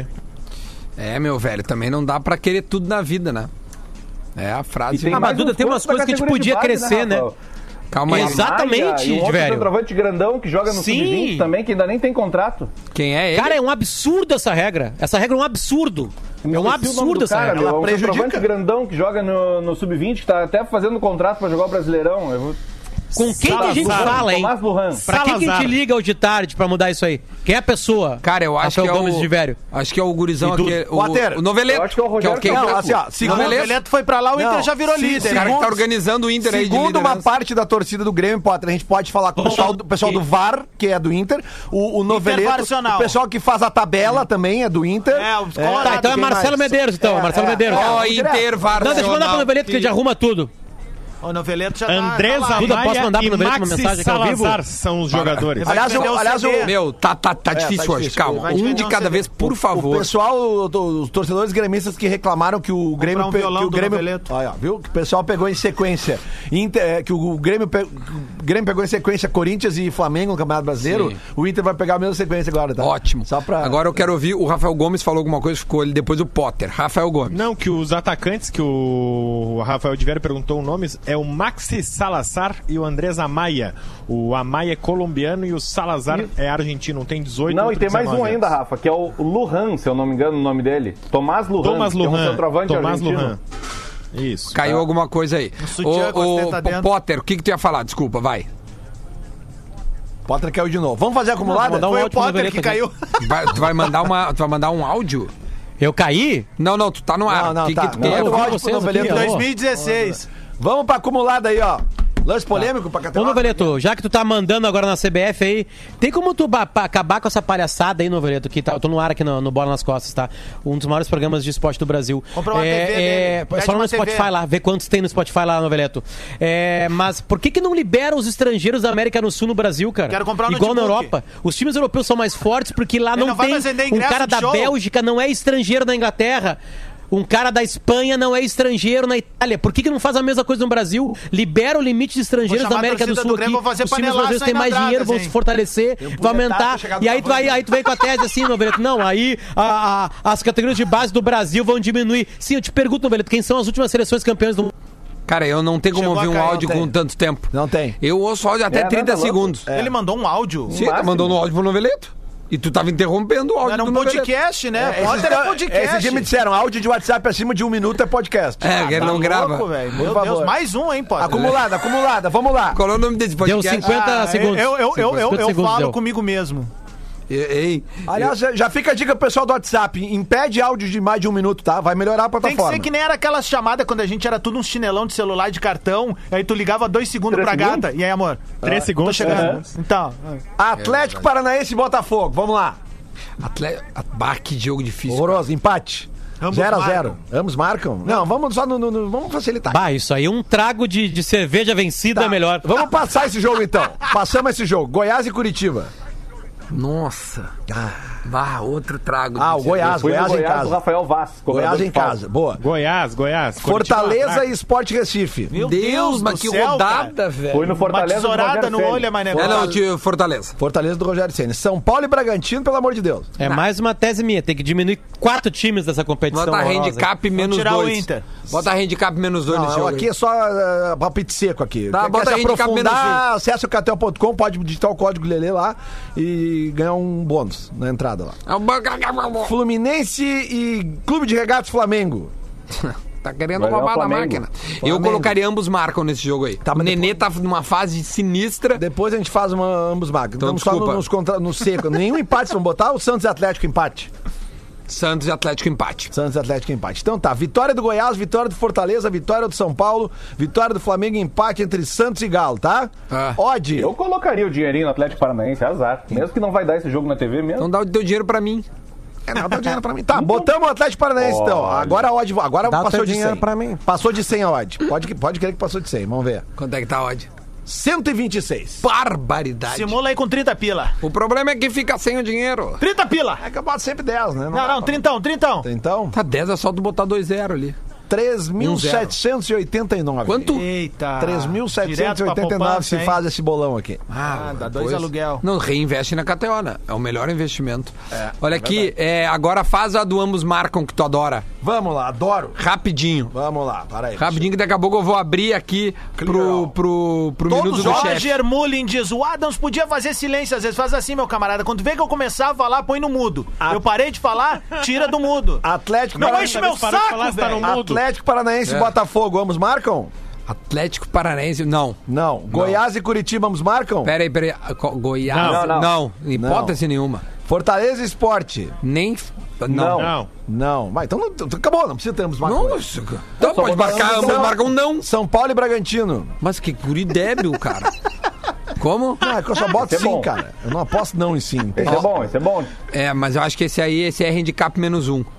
Speaker 2: É, meu velho, também não dá pra querer tudo na vida, né? É a frase.
Speaker 5: E tem
Speaker 6: Ah, mas
Speaker 5: mais
Speaker 6: Duda,
Speaker 5: uns
Speaker 6: tem umas
Speaker 5: quantos da
Speaker 6: coisas que a gente
Speaker 5: categoria de
Speaker 6: podia
Speaker 5: base,
Speaker 6: crescer, né?
Speaker 5: Rafael?
Speaker 2: Calma aí.
Speaker 6: Exatamente,
Speaker 5: E um outro
Speaker 6: velho.
Speaker 5: centroavante grandão que joga no
Speaker 6: Sim.
Speaker 5: sub vinte também, que ainda nem tem contrato.
Speaker 2: Quem é ele?
Speaker 6: Cara, é um absurdo essa regra. Essa regra é um absurdo. É um
Speaker 5: Esqueci o nome
Speaker 6: absurdo
Speaker 5: do
Speaker 6: essa
Speaker 5: cara,
Speaker 6: regra.
Speaker 5: meu, é um
Speaker 3: prejudica.
Speaker 5: centroavante grandão que joga no, no sub vinte, que tá até fazendo contrato pra jogar o Brasileirão. Eu vou...
Speaker 6: Com quem que a gente
Speaker 10: Salazar,
Speaker 6: fala, hein?
Speaker 5: Tomás Lujan.
Speaker 6: Pra quem que a
Speaker 10: Salazar.
Speaker 6: gente liga hoje de tarde pra mudar isso aí? Quem é a pessoa?
Speaker 2: Cara, eu acho
Speaker 6: Rafael
Speaker 2: que é
Speaker 6: Gomes
Speaker 2: o...
Speaker 6: de Velho.
Speaker 2: Acho que é o gurizão
Speaker 3: E tu-
Speaker 2: aqui. O,
Speaker 3: Potter.
Speaker 2: o Noveleto.
Speaker 5: Eu acho que é o Rogério
Speaker 2: que é o
Speaker 3: Não,
Speaker 2: quem?
Speaker 3: assim, ó,
Speaker 4: O
Speaker 3: segundo,
Speaker 4: Noveleto foi pra lá, o Inter
Speaker 3: Não,
Speaker 4: já virou
Speaker 3: se-
Speaker 4: líder.
Speaker 2: O cara que tá
Speaker 3: Segundo-
Speaker 2: organizando o Inter aí de
Speaker 3: segundo uma
Speaker 2: liderança.
Speaker 3: parte da torcida do Grêmio, Potter, a gente pode falar com o pessoal do, pessoal do V A R, que é do Inter, o, o Noveleto,
Speaker 4: Internacional.
Speaker 3: o pessoal que faz a tabela também é do Inter.
Speaker 4: É, os
Speaker 6: Tá,
Speaker 4: Colorado,
Speaker 6: então é
Speaker 3: quem
Speaker 6: Marcelo
Speaker 3: mais?
Speaker 6: Medeiros, então.
Speaker 3: É,
Speaker 6: Marcelo
Speaker 3: é,
Speaker 6: Medeiros.
Speaker 3: é.
Speaker 2: Ó,
Speaker 3: Vamos direto.
Speaker 2: Intervar.
Speaker 6: Não, deixa eu mandar pro Noveleto que ele arruma tudo.
Speaker 4: O Noveleto já
Speaker 10: Andrés
Speaker 4: tá, tá lá.
Speaker 6: Duda, posso
Speaker 10: Amaya
Speaker 6: mandar pro
Speaker 10: e
Speaker 6: Noveleto uma
Speaker 10: Maxi
Speaker 6: mensagem aqui ao vivo?
Speaker 10: Salazar são os jogadores.
Speaker 4: Vai
Speaker 3: Aliás,
Speaker 4: vender
Speaker 3: o-
Speaker 4: o
Speaker 3: aliás,
Speaker 4: C D.
Speaker 3: o-
Speaker 2: Meu, tá, tá, tá difícil
Speaker 3: tá
Speaker 2: hoje.
Speaker 3: difícil.
Speaker 2: Calma.
Speaker 4: Vai
Speaker 2: Um
Speaker 4: vender
Speaker 2: de
Speaker 4: um
Speaker 2: cada
Speaker 4: C D.
Speaker 2: vez, por
Speaker 3: O
Speaker 2: favor.
Speaker 3: pessoal, o- os torcedores gremistas que reclamaram que o Grêmio,
Speaker 4: um
Speaker 3: pe-
Speaker 4: violão
Speaker 3: que o
Speaker 4: do
Speaker 3: Grêmio,
Speaker 4: Noveleto.
Speaker 3: olha, viu? Que o pessoal pegou em sequência, Inter- é, que o Grêmio, pe- o Grêmio pegou em sequência Corinthians e Flamengo no Campeonato Brasileiro.
Speaker 2: Sim.
Speaker 3: O Inter vai pegar a mesma sequência agora, tá?
Speaker 2: Ótimo.
Speaker 3: Só pra...
Speaker 2: Agora eu quero ouvir. O Rafael Gomes falou alguma coisa, ficou ele depois o Potter. Rafael Gomes.
Speaker 10: Não, que os atacantes que o Rafael de Vera perguntou o nome é o Maxi Salazar e o Andrés Amaya. O Amaya é colombiano e o Salazar é argentino, tem dezoito.
Speaker 5: Não, e
Speaker 10: outro
Speaker 5: tem mais um
Speaker 10: dezenove
Speaker 5: ainda,
Speaker 10: anos.
Speaker 5: Rafa, que é o Lujan, se eu não me engano o nome dele. Tomás Lujan.
Speaker 10: Tomás
Speaker 5: que é um
Speaker 10: Lujan.
Speaker 5: centroavante
Speaker 10: Tomás
Speaker 5: argentino.
Speaker 10: Lujan. Isso.
Speaker 2: Caiu alguma coisa aí.
Speaker 4: sutiã com as
Speaker 2: Ô, ô,
Speaker 4: tetas dentro.
Speaker 2: Potter, o que, que tu ia falar? Desculpa, vai.
Speaker 3: Potter caiu de novo. Vamos fazer a acumulada?
Speaker 6: mandar um
Speaker 4: Foi o
Speaker 6: áudio pro
Speaker 4: Potter
Speaker 6: Noveleto
Speaker 4: que
Speaker 6: aqui.
Speaker 4: caiu.
Speaker 2: Vai- tu vai mandar uma. Tu vai mandar um áudio?
Speaker 6: Eu caí?
Speaker 2: Não, não, tu tá no ar.
Speaker 3: Não, não,
Speaker 2: O que,
Speaker 3: tá.
Speaker 2: que tu
Speaker 3: Não,
Speaker 2: quer?
Speaker 3: eu
Speaker 6: eu
Speaker 3: gosto
Speaker 6: vi
Speaker 3: pro
Speaker 6: vocês
Speaker 3: Noveleto.
Speaker 6: aqui, ó.
Speaker 4: dois mil e dezesseis.
Speaker 3: Vamos pra acumulada aí, ó. Lance polêmico pra
Speaker 6: Ô,
Speaker 3: categoria.
Speaker 6: Noveleto, já que tu tá mandando agora na C B F aí, tem como tu ba- pa- acabar com essa palhaçada aí, Noveleto, que tá, eu tô no ar aqui no, no Bola nas Costas, tá? Um dos maiores programas de esporte do Brasil.
Speaker 4: Compra uma
Speaker 6: é,
Speaker 4: T V
Speaker 6: é,
Speaker 4: dele.
Speaker 6: é
Speaker 4: Pede
Speaker 6: só no
Speaker 4: uma
Speaker 6: Spotify
Speaker 4: T V.
Speaker 6: lá, vê quantos tem no Spotify lá, Noveleto. É, mas por que que não libera os estrangeiros da América do Sul no Brasil, cara?
Speaker 4: Quero comprar um
Speaker 6: Igual na
Speaker 4: notebook.
Speaker 6: Europa. Os times europeus são mais fortes porque lá
Speaker 4: Ele
Speaker 6: não,
Speaker 4: não vai
Speaker 6: tem
Speaker 4: mais vender
Speaker 6: um
Speaker 4: ingresso
Speaker 6: cara
Speaker 4: de
Speaker 6: da
Speaker 4: show.
Speaker 6: Bélgica, não é estrangeiro na Inglaterra. Um cara da Espanha não é estrangeiro na Itália. Por que, que não faz a mesma coisa no Brasil? Libera o limite de estrangeiros
Speaker 4: Vou
Speaker 6: da
Speaker 4: chamar a
Speaker 6: América do
Speaker 4: torcida
Speaker 6: Sul
Speaker 4: do Grêmio,
Speaker 6: aqui.
Speaker 4: vou fazer
Speaker 6: Os times
Speaker 4: panelaço
Speaker 6: brasileiros têm
Speaker 4: aí
Speaker 6: mais
Speaker 4: na
Speaker 6: dinheiro, vão
Speaker 4: Dragas,
Speaker 6: se
Speaker 4: hein?
Speaker 6: fortalecer, vão aumentar.
Speaker 3: chegado
Speaker 6: E aí
Speaker 3: no
Speaker 6: tu, vai, aí tu vem com a tese assim, Noveleto. Não, aí a- a- as categorias de base do Brasil vão diminuir. Sim, eu te pergunto, Noveleto, quem são as últimas seleções campeãs do mundo?
Speaker 2: Cara, eu não tenho como
Speaker 4: Chegou
Speaker 2: ouvir
Speaker 4: a
Speaker 2: um
Speaker 4: cair,
Speaker 2: áudio
Speaker 3: não tem.
Speaker 2: com tanto tempo.
Speaker 3: Não tem.
Speaker 2: Eu ouço áudio até
Speaker 5: É,
Speaker 2: trinta
Speaker 5: nada louco.
Speaker 2: segundos.
Speaker 4: Ele mandou um áudio.
Speaker 2: Sim, tá
Speaker 5: máximo.
Speaker 2: mandando um áudio pro Noveleto. E tu tava interrompendo o áudio
Speaker 4: Era um
Speaker 2: do Noveleto.
Speaker 4: podcast, né?
Speaker 3: É,
Speaker 4: Potter
Speaker 3: esses,
Speaker 4: é podcast.
Speaker 3: esses dias me disseram, áudio de WhatsApp acima de um minuto é podcast.
Speaker 2: É, que ele
Speaker 4: Tá
Speaker 2: não grava.
Speaker 4: louco, velho.
Speaker 3: Por
Speaker 4: Meu
Speaker 3: favor.
Speaker 4: Deus, mais um, hein, Potter?
Speaker 3: Acumulada, acumulada, vamos lá.
Speaker 2: Qual é o nome desse
Speaker 6: Deu
Speaker 2: podcast?
Speaker 6: cinquenta
Speaker 4: Ah,
Speaker 6: segundos.
Speaker 4: Eu, eu, eu, eu,
Speaker 6: cinquenta
Speaker 4: eu
Speaker 6: segundos
Speaker 4: falo
Speaker 6: deu.
Speaker 4: comigo mesmo.
Speaker 2: Ei,
Speaker 3: Aliás, já- já fica a dica pro pessoal do WhatsApp, impede áudio de mais de um minuto, tá? Vai melhorar a
Speaker 4: Tem
Speaker 3: plataforma.
Speaker 4: que ser que nem era aquela chamada quando a gente era tudo um chinelão de celular de cartão, aí tu ligava dois segundos
Speaker 5: Três
Speaker 4: pra
Speaker 5: segundos?
Speaker 4: gata. E aí, amor?
Speaker 10: Três
Speaker 4: Tô
Speaker 10: segundos.
Speaker 4: chegando. Então,
Speaker 3: Atlético Paranaense e Botafogo, vamos lá.
Speaker 2: Atleta... Bah, que jogo difícil.
Speaker 3: Horroroso, empate.
Speaker 4: Ambos
Speaker 3: zero a
Speaker 4: marcam.
Speaker 3: zero. Ambos marcam? Não, vamos só no, no- no- vamos facilitar.
Speaker 6: Bah, isso aí, um trago de, de cerveja vencida é melhor.
Speaker 3: Vamos passar esse jogo então. Passamos esse jogo. Goiás e Curitiba.
Speaker 2: Nossa. Bah, outro trago.
Speaker 3: Ah, o Goiás,
Speaker 5: Foi
Speaker 3: Goiás,
Speaker 5: no
Speaker 3: em
Speaker 5: Goiás, o
Speaker 3: casa.
Speaker 5: Rafael Vaz.
Speaker 3: Goiás em casa, boa.
Speaker 10: Goiás, Goiás.
Speaker 3: Fortaleza e Sport Recife.
Speaker 4: Meu
Speaker 2: Deus,
Speaker 4: Deus
Speaker 2: mas
Speaker 4: do
Speaker 2: que
Speaker 4: céu,
Speaker 2: rodada,
Speaker 4: cara.
Speaker 2: velho.
Speaker 5: Foi no
Speaker 4: Uma
Speaker 5: Fortaleza do
Speaker 4: tesourada
Speaker 5: Rogério
Speaker 4: no
Speaker 5: Ceni.
Speaker 4: olho, Mané.
Speaker 2: É, não, tio, Fortaleza.
Speaker 3: Fortaleza do Rogério Ceni. São Paulo e Bragantino, pelo amor de Deus.
Speaker 6: É mais uma tese minha, tem que diminuir quatro times dessa competição.
Speaker 2: Bota
Speaker 6: horrorosa.
Speaker 2: handicap menos
Speaker 4: tirar o
Speaker 2: dois.
Speaker 4: Inter.
Speaker 2: Bota handicap menos dois nesse
Speaker 3: Não,
Speaker 2: jogo.
Speaker 3: aqui
Speaker 2: aí.
Speaker 3: é só uh, palpite seco aqui.
Speaker 2: Tá,
Speaker 3: Quer,
Speaker 2: bota
Speaker 3: quer se
Speaker 2: handicap menos
Speaker 3: aprofundar, acesse o catel ponto com, pode digitar o código Lelê lá e ganhar um bônus na entrada lá. Fluminense e Clube de Regatas Flamengo.
Speaker 2: Tá querendo
Speaker 5: Vai ganhar
Speaker 2: roubar
Speaker 5: o
Speaker 2: da
Speaker 5: Flamengo.
Speaker 2: máquina. Eu
Speaker 3: Flamengo.
Speaker 2: colocaria ambos marcam nesse jogo aí.
Speaker 3: Tá,
Speaker 2: o
Speaker 3: mas
Speaker 2: Nenê tá numa fase sinistra.
Speaker 3: Depois a gente faz uma ambos marcas.
Speaker 2: Então,
Speaker 3: Estamos só
Speaker 2: desculpa.
Speaker 3: no, nos contra, no seco. Nenhum empate, vamos botar o Santos e Atlético empate.
Speaker 2: Santos e Atlético empate.
Speaker 3: Santos e Atlético empate. Então tá, vitória do Goiás, vitória do Fortaleza, vitória do São Paulo, vitória do Flamengo, empate entre Santos e Galo, tá?
Speaker 2: Ah.
Speaker 3: Odd.
Speaker 5: Eu colocaria o dinheirinho no Atlético Paranaense, azar. Mesmo que não vai dar esse jogo na T V mesmo.
Speaker 2: Então dá o teu dinheiro pra mim.
Speaker 3: É, não, dá dinheiro pra mim. Tá, botamos o Atlético Paranaense então.
Speaker 5: Olha.
Speaker 3: Agora a odd, agora
Speaker 6: Dá o
Speaker 3: passou
Speaker 6: teu
Speaker 3: de
Speaker 6: dinheiro
Speaker 3: cem.
Speaker 6: pra mim.
Speaker 3: Passou de cem a odd. Pode, pode crer que passou de cem, vamos ver.
Speaker 2: Quanto é que tá a odd?
Speaker 3: cento e vinte e seis.
Speaker 2: Barbaridade.
Speaker 4: Simula aí com trinta pila.
Speaker 2: O problema é que fica sem o dinheiro.
Speaker 4: trinta pila.
Speaker 3: É que eu boto sempre dez, né?
Speaker 4: Não,
Speaker 3: dá
Speaker 4: não,
Speaker 3: pra-
Speaker 4: trintão, trintão.
Speaker 3: Então,
Speaker 2: Tá dez, é só tu botar dois zero ali.
Speaker 3: três mil setecentos e oitenta e nove.
Speaker 2: Quanto?
Speaker 4: Eita.
Speaker 3: três mil setecentos e
Speaker 4: Direto pra
Speaker 3: oitenta e nove
Speaker 4: poupança,
Speaker 3: se
Speaker 4: hein?
Speaker 3: faz esse bolão aqui.
Speaker 4: Ah, dá dois
Speaker 2: Pois.
Speaker 4: aluguel.
Speaker 2: Não, reinveste na K T O, né? É o melhor investimento. Olha aqui, é, agora faz a do ambos marcam que tu adora.
Speaker 3: Vamos lá, adoro.
Speaker 2: Rapidinho.
Speaker 3: Vamos lá, para aí.
Speaker 2: Rapidinho que daqui a pouco eu vou abrir aqui pro, pro, pro
Speaker 3: Todos
Speaker 2: minuto
Speaker 3: os
Speaker 2: do chefe.
Speaker 4: Roger Mullin diz, o Adams podia fazer silêncio, às vezes faz assim, meu camarada, quando vê que eu começar a falar, põe no mudo. Eu parei de falar, tira do mudo.
Speaker 3: Atlético
Speaker 4: Não
Speaker 3: Paranaense.
Speaker 4: enche meu
Speaker 10: parou de
Speaker 4: saco,
Speaker 10: falar, você tá
Speaker 4: velho.
Speaker 10: no mudo.
Speaker 3: Atlético Paranaense e
Speaker 2: É.
Speaker 3: Botafogo, ambos marcam?
Speaker 2: Atlético Paranaense, não.
Speaker 3: Não. Goiás e Curitiba, ambos marcam?
Speaker 2: Pera aí, pera aí. Co- Goiás,
Speaker 5: Não,
Speaker 2: não.
Speaker 5: não.
Speaker 2: hipótese nenhuma.
Speaker 3: Fortaleza e Esporte?
Speaker 2: Nem... Não.
Speaker 10: Não.
Speaker 3: Não. Mas então não, então acabou, não precisa ter ambos marcam.
Speaker 2: Nossa, cara. Então pode
Speaker 5: botar
Speaker 2: marcar,
Speaker 5: ambos
Speaker 2: ambos
Speaker 3: não.
Speaker 2: marcam não.
Speaker 3: São Paulo e Bragantino?
Speaker 2: Mas que guri débil, cara. Como?
Speaker 3: Ah, é que eu só boto
Speaker 5: Esse é
Speaker 3: sim,
Speaker 5: bom.
Speaker 3: cara. Eu não aposto não em sim.
Speaker 5: Esse é bom, esse é bom.
Speaker 2: É, mas eu acho que esse aí, esse é handicap menos um.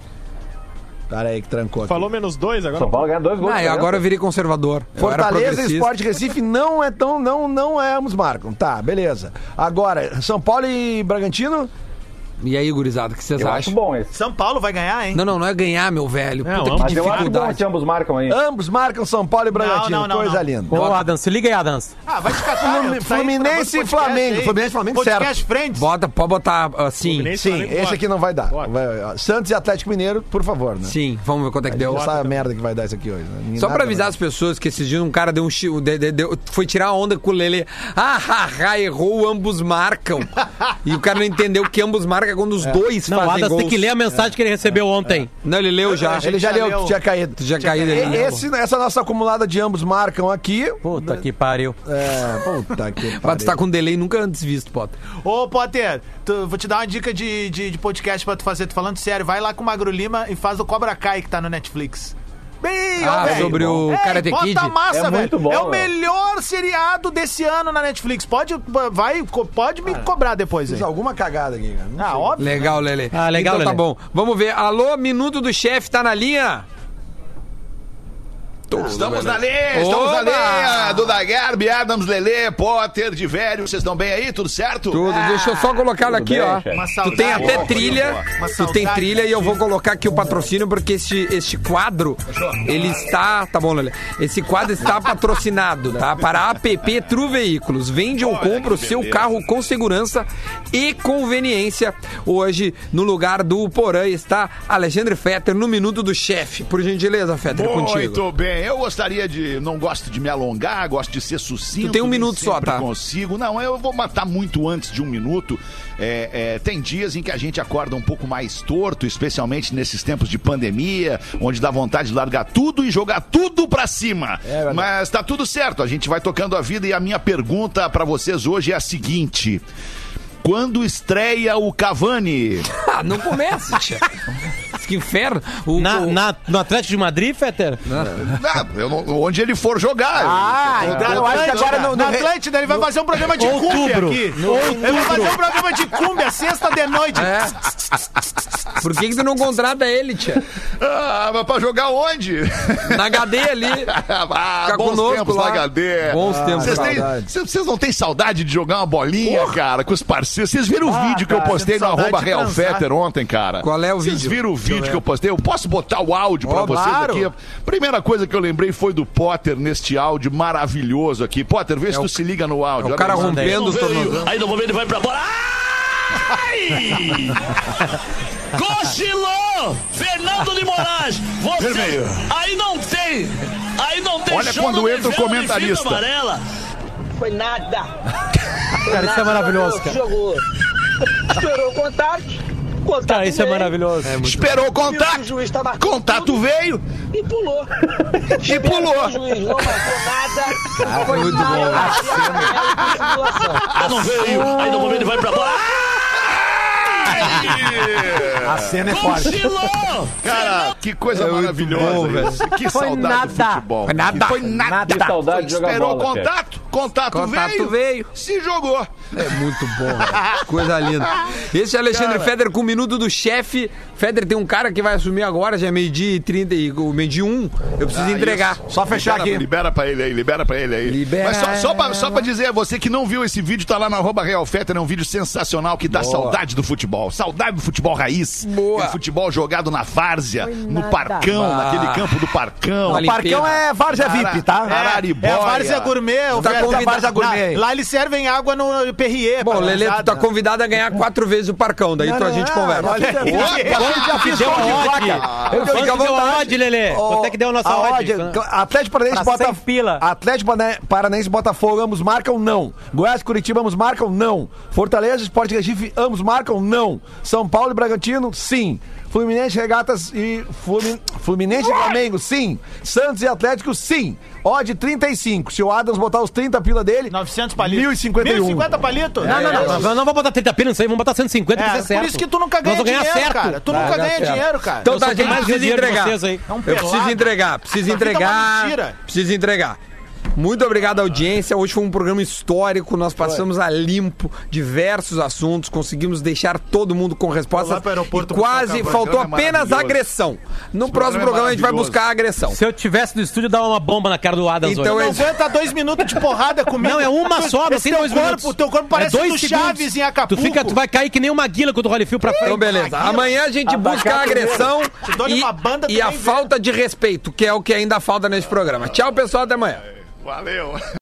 Speaker 3: Pera aí que trancou aqui.
Speaker 10: Falou menos dois agora.
Speaker 5: São Paulo ganha dois gols.
Speaker 2: Ah, eu agora eu virei conservador. Eu era
Speaker 3: Fortaleza e
Speaker 2: progressista.
Speaker 3: Sport Recife não é tão, não, não é ambos marcam. Tá, beleza. Agora, São Paulo e Bragantino?
Speaker 2: E aí, gurizada, o que vocês
Speaker 5: Eu acho
Speaker 2: acham?
Speaker 5: bom esse.
Speaker 4: São Paulo vai ganhar, hein?
Speaker 2: Não, não, não é ganhar, meu velho.
Speaker 10: Não,
Speaker 2: Puta, que
Speaker 5: Mas eu acho bom
Speaker 2: dificuldade.
Speaker 5: se ambos marcam aí.
Speaker 3: Ambos marcam São Paulo e Bragantino.
Speaker 4: não, não,
Speaker 3: Coisa
Speaker 4: não.
Speaker 3: linda.
Speaker 6: Ô, Adams, se liga aí, Adams.
Speaker 4: Ah, vai te catar.
Speaker 3: Flum-
Speaker 4: eu- tá aí,
Speaker 3: Fluminense
Speaker 4: gravando
Speaker 3: e Flamengo.
Speaker 4: podcast aí.
Speaker 3: Fluminense e Flamengo,
Speaker 4: Podcast
Speaker 3: certo.
Speaker 4: Friends.
Speaker 2: Bota, pode botar assim.
Speaker 10: Fluminense,
Speaker 3: Sim,
Speaker 10: Flamengo,
Speaker 3: esse
Speaker 10: bota.
Speaker 3: aqui não vai dar.
Speaker 10: Bota.
Speaker 3: Vai, ó, Santos e Atlético Mineiro, por favor, né?
Speaker 2: Sim, vamos ver quanto é que deu.
Speaker 3: Essa merda que vai dar isso aqui hoje. Né? Ninguém
Speaker 2: Só
Speaker 3: nada
Speaker 2: pra avisar
Speaker 3: vai
Speaker 2: as pessoas que esses dias um cara deu um chi- de- de- deu- foi tirar a onda com o Lelê. Ah, ah, ah, errou, ambos marcam. E o cara não entendeu que ambos marcam quando os dois
Speaker 6: Não, o
Speaker 2: fazem
Speaker 6: Adams
Speaker 2: gols.
Speaker 6: tem que ler a mensagem que ele recebeu ontem.
Speaker 2: Não, ele leu já.
Speaker 3: Ele já
Speaker 4: Já
Speaker 3: leu,
Speaker 4: leu.
Speaker 3: tinha caído.
Speaker 2: Tu já caído
Speaker 3: E-
Speaker 2: ali.
Speaker 3: Esse, essa nossa acumulada de ambos marcam aqui.
Speaker 6: Puta que pariu.
Speaker 3: É, puta que
Speaker 2: Mas tu
Speaker 3: pariu.
Speaker 2: tá com um delay nunca antes visto, Potter.
Speaker 4: Ô, Potter, tu- vou te dar uma dica de, de, de podcast pra tu fazer. Tô falando sério. Vai lá com o Magro Lima e faz o Cobra Kai que tá no Netflix. Bem,
Speaker 2: Ah,
Speaker 4: ô, velho.
Speaker 2: sobre o
Speaker 4: Ei,
Speaker 2: Karate
Speaker 4: bota
Speaker 2: Kid?
Speaker 4: massa,
Speaker 5: É
Speaker 4: velho.
Speaker 5: muito bom,
Speaker 4: é o
Speaker 5: velho.
Speaker 4: melhor seriado desse ano na Netflix. Pode, vai, co- pode me cobrar depois.
Speaker 3: Fiz
Speaker 4: Aí.
Speaker 3: alguma cagada aqui, cara. Não
Speaker 4: Ah,
Speaker 3: sei.
Speaker 4: óbvio.
Speaker 2: Legal, Lelê.
Speaker 6: Ah, legal,
Speaker 2: Então tá
Speaker 6: Lelê.
Speaker 2: bom. Vamos ver. Alô, Minuto do Chefe, tá na linha?
Speaker 11: Estamos na linha, estamos na
Speaker 2: Oba!
Speaker 11: linha. Duda Garbi, Adams, Lelê, Potter, de velho. Vocês estão bem aí? Tudo certo?
Speaker 2: Tudo. Deixa eu só colocar ela aqui,
Speaker 5: bem,
Speaker 2: ó.
Speaker 5: chefe.
Speaker 4: Uma
Speaker 2: Tu
Speaker 4: saudade.
Speaker 2: tem até
Speaker 4: Boa,
Speaker 2: trilha.
Speaker 4: boa. Uma
Speaker 2: Tu tem
Speaker 4: saudade.
Speaker 2: trilha e eu vou colocar aqui o patrocínio porque este, este quadro, ele está... Tá bom, Lelê. Esse quadro está patrocinado, tá? Para a APP Tru Veículos. Vende ou compra o seu carro com segurança e conveniência. Hoje, no lugar do Porã, está Alexandre Fetter no Minuto do Chefe. Por gentileza, Fetter, contigo.
Speaker 11: Muito bem, eu gostaria de. Não gosto de me alongar, gosto de ser sucinto.
Speaker 2: Tu tem um
Speaker 11: nem
Speaker 2: minuto só,
Speaker 11: sempre
Speaker 2: tá?
Speaker 11: Consigo. Não, eu vou matar muito antes de um minuto. É, é, tem dias em que a gente acorda um pouco mais torto, especialmente nesses tempos de pandemia, onde dá vontade de largar tudo e jogar tudo pra cima.
Speaker 3: verdade.
Speaker 11: Mas tá tudo certo, a gente vai tocando a vida e a minha pergunta pra vocês hoje é a seguinte. Quando estreia o Cavani?
Speaker 2: Ah, não começa, tia. Que inferno. O,
Speaker 6: Na,
Speaker 2: o-
Speaker 6: na- no Atlético de Madrid, Fetter?
Speaker 11: Ah, eu não- onde ele for jogar.
Speaker 3: Ah,
Speaker 11: Eu-
Speaker 3: então eu acho que agora no, no
Speaker 4: Na
Speaker 3: re-
Speaker 4: Atlântida ele vai fazer um programa de
Speaker 6: Outubro.
Speaker 4: cúmbia aqui.
Speaker 6: No
Speaker 4: Ele vai fazer um programa de cúmbia sexta de noite.
Speaker 2: É. Por que, que tu não contrata ele, tia?
Speaker 11: Ah, mas pra jogar onde?
Speaker 2: Na H D ali.
Speaker 11: Ah,
Speaker 2: Fica
Speaker 11: bons
Speaker 2: conosco
Speaker 11: tempos
Speaker 2: lá.
Speaker 11: na H D.
Speaker 2: Bons tempos.
Speaker 11: Vocês, têm-
Speaker 3: saudade.
Speaker 11: vocês- vocês não têm saudade de jogar uma bolinha, cara, com os parceiros? Vocês viram o
Speaker 4: Ah,
Speaker 11: vídeo que
Speaker 4: cara,
Speaker 11: eu postei no
Speaker 4: sinto saudade
Speaker 11: arroba
Speaker 4: de
Speaker 11: Real
Speaker 4: transar.
Speaker 11: Fetter ontem, cara?
Speaker 2: Qual é o
Speaker 11: Vocês
Speaker 2: vídeo?
Speaker 11: viram o vídeo que eu postei? Eu posso botar o áudio pra
Speaker 2: Ó,
Speaker 11: vocês
Speaker 2: claro.
Speaker 11: aqui? Primeira coisa que eu lembrei foi do Potter neste áudio maravilhoso aqui. Potter, vê se
Speaker 2: É
Speaker 11: tu
Speaker 2: o-
Speaker 11: se liga no áudio.
Speaker 2: É o
Speaker 11: olha
Speaker 2: cara
Speaker 11: isso.
Speaker 2: rompendo o tornozelo.
Speaker 9: Aí no momento ele vai pra bola. Ai! Cochilou! Fernando de Moraes! Você...
Speaker 11: Vermelho.
Speaker 9: Aí não tem! Aí não tem
Speaker 11: Olha
Speaker 9: show
Speaker 11: quando
Speaker 9: no
Speaker 11: entra o
Speaker 9: nível de
Speaker 11: comentarista.
Speaker 9: fita amarela.
Speaker 12: Foi nada.
Speaker 6: Cara, isso é maravilhoso, cara.
Speaker 12: Jogou. Esperou o contato. Contato
Speaker 6: Cara, isso é
Speaker 12: veio,
Speaker 6: maravilhoso.
Speaker 11: Esperou o
Speaker 12: O
Speaker 11: contato.
Speaker 12: juiz tá marcando
Speaker 11: Contato
Speaker 12: tudo
Speaker 11: veio
Speaker 12: e pulou.
Speaker 11: e pulou.
Speaker 12: O juiz não marcou nada.
Speaker 2: Foi muito bom.
Speaker 9: Ah, não veio! Aí no momento ele vai pra bola.
Speaker 3: A cena é forte.
Speaker 9: Cochilou!
Speaker 11: Cara, que coisa
Speaker 2: É muito
Speaker 11: maravilhosa
Speaker 2: bom,
Speaker 11: isso. Que
Speaker 6: Foi
Speaker 11: saudade do
Speaker 6: nada.
Speaker 11: futebol.
Speaker 2: Foi nada.
Speaker 11: Foi nada.
Speaker 5: Que saudade de jogar
Speaker 11: Esperou o
Speaker 5: bola, cara.
Speaker 11: contato, contato,
Speaker 2: Contato
Speaker 11: veio,
Speaker 2: veio.
Speaker 11: se jogou.
Speaker 2: É muito bom, velho. Coisa linda. Esse é Alexandre Feder com o minuto do chefe. Feder, tem um cara que vai assumir agora, já é meio-dia e trinta e o meio-dia e um. Eu preciso
Speaker 11: Ah,
Speaker 2: entregar.
Speaker 11: isso.
Speaker 3: Só fechar
Speaker 11: libera,
Speaker 3: aqui.
Speaker 11: Libera pra ele aí, libera pra ele aí.
Speaker 2: Libera.
Speaker 11: Mas só, só, pra, só pra dizer a você que não viu esse vídeo, tá lá no arroba Real Fetter, é um vídeo sensacional que dá saudade do futebol. Saudade do futebol raiz.
Speaker 2: Boa.
Speaker 11: Aquele futebol jogado na várzea, no Parcão,
Speaker 2: Ah.
Speaker 11: naquele campo do Parcão.
Speaker 2: Olha,
Speaker 3: O Parcão é Várzea V I P, tá?
Speaker 11: Araribóia.
Speaker 4: É a Várzea Gourmet. O
Speaker 2: Tá
Speaker 4: Várzea-
Speaker 2: convidado-
Speaker 4: Várzea
Speaker 3: Gourmet.
Speaker 4: Lá, lá eles servem água no Perrier.
Speaker 2: Bom,
Speaker 4: pra
Speaker 2: Lelê, tu
Speaker 4: gurizada.
Speaker 2: tá convidado a ganhar quatro vezes o Parcão, daí tu, a gente conversa.
Speaker 3: Olha, eu já fiz
Speaker 6: Deu
Speaker 3: gol de
Speaker 6: a odd.
Speaker 3: placa. Eu
Speaker 6: Quanto
Speaker 3: fica à
Speaker 6: que deu a
Speaker 3: vontade.
Speaker 6: odd, Lelê? Quanto é que deu a nossa
Speaker 3: A
Speaker 6: odd?
Speaker 3: odd, Atlético Paranaense
Speaker 6: Pra
Speaker 3: bota
Speaker 6: cem pila.
Speaker 3: Atlético Parana- Paranaense e Botafogo, ambos marcam, não. Goiás e Curitiba, ambos marcam, não. Fortaleza, Sport Recife, ambos marcam, não. São Paulo e Bragantino, sim. Fluminense, Regatas e Flumin... Fluminense e Flamengo, sim. Santos e Atlético, sim. Odd trinta e cinco. Se o Adams botar os trinta pila dele,
Speaker 4: novecentos palitos.
Speaker 3: mil e cinquenta e um.
Speaker 4: mil e cinquenta palitos?
Speaker 6: Não, não, não. Nós não vamos botar trinta pila nisso aí, vamos botar cento e cinquenta, que
Speaker 4: É,
Speaker 6: isso é certo.
Speaker 4: por isso que tu nunca ganha
Speaker 6: Nós vamos ganhar
Speaker 4: dinheiro,
Speaker 6: certo.
Speaker 4: cara. Tu
Speaker 2: Vai
Speaker 4: nunca
Speaker 2: dar
Speaker 4: ganha
Speaker 2: certo.
Speaker 4: dinheiro, cara.
Speaker 2: Então
Speaker 6: Eu
Speaker 2: tá,
Speaker 6: sou
Speaker 2: gente,
Speaker 6: mais
Speaker 2: precisa
Speaker 6: dinheiro que
Speaker 2: entregar.
Speaker 6: vocês aí.
Speaker 4: É um
Speaker 2: Eu preciso
Speaker 4: pelado.
Speaker 2: entregar, preciso
Speaker 4: Essa vida é uma
Speaker 2: entregar.
Speaker 4: mentira.
Speaker 2: Preciso entregar. Muito obrigado à audiência. Hoje foi um programa histórico. Nós passamos a limpo diversos assuntos. Conseguimos deixar todo mundo com respostas.
Speaker 4: Lá pro aeroporto
Speaker 2: E quase
Speaker 4: buscar o
Speaker 2: faltou
Speaker 11: programa é
Speaker 2: apenas
Speaker 11: maravilhoso.
Speaker 2: agressão. No
Speaker 11: Esse
Speaker 2: próximo
Speaker 11: programa é
Speaker 2: programa a gente vai
Speaker 11: maravilhoso.
Speaker 2: buscar a agressão.
Speaker 6: Se eu tivesse no estúdio, eu dava uma bomba na cara do Adams
Speaker 2: Então
Speaker 6: hoje.
Speaker 4: Não aguenta dois minutos de porrada comigo.
Speaker 6: Não, é uma só, não
Speaker 4: Esse
Speaker 6: tem
Speaker 4: teu
Speaker 6: dois
Speaker 4: corpo,
Speaker 6: minutos.
Speaker 4: O teu corpo parece
Speaker 6: é dois
Speaker 4: do
Speaker 6: segundos.
Speaker 4: Chaves em Acapulco.
Speaker 6: Tu, fica, tu vai cair que nem uma guila quando o Holyfield pra frente.
Speaker 2: Então, beleza. Amanhã a gente busca a agressão
Speaker 4: Te dou-lhe
Speaker 2: e,
Speaker 4: uma banda, tu
Speaker 2: e a
Speaker 4: nem vê.
Speaker 2: falta de respeito, que é o que ainda falta nesse programa. Tchau, pessoal. Até amanhã.
Speaker 11: Valeu.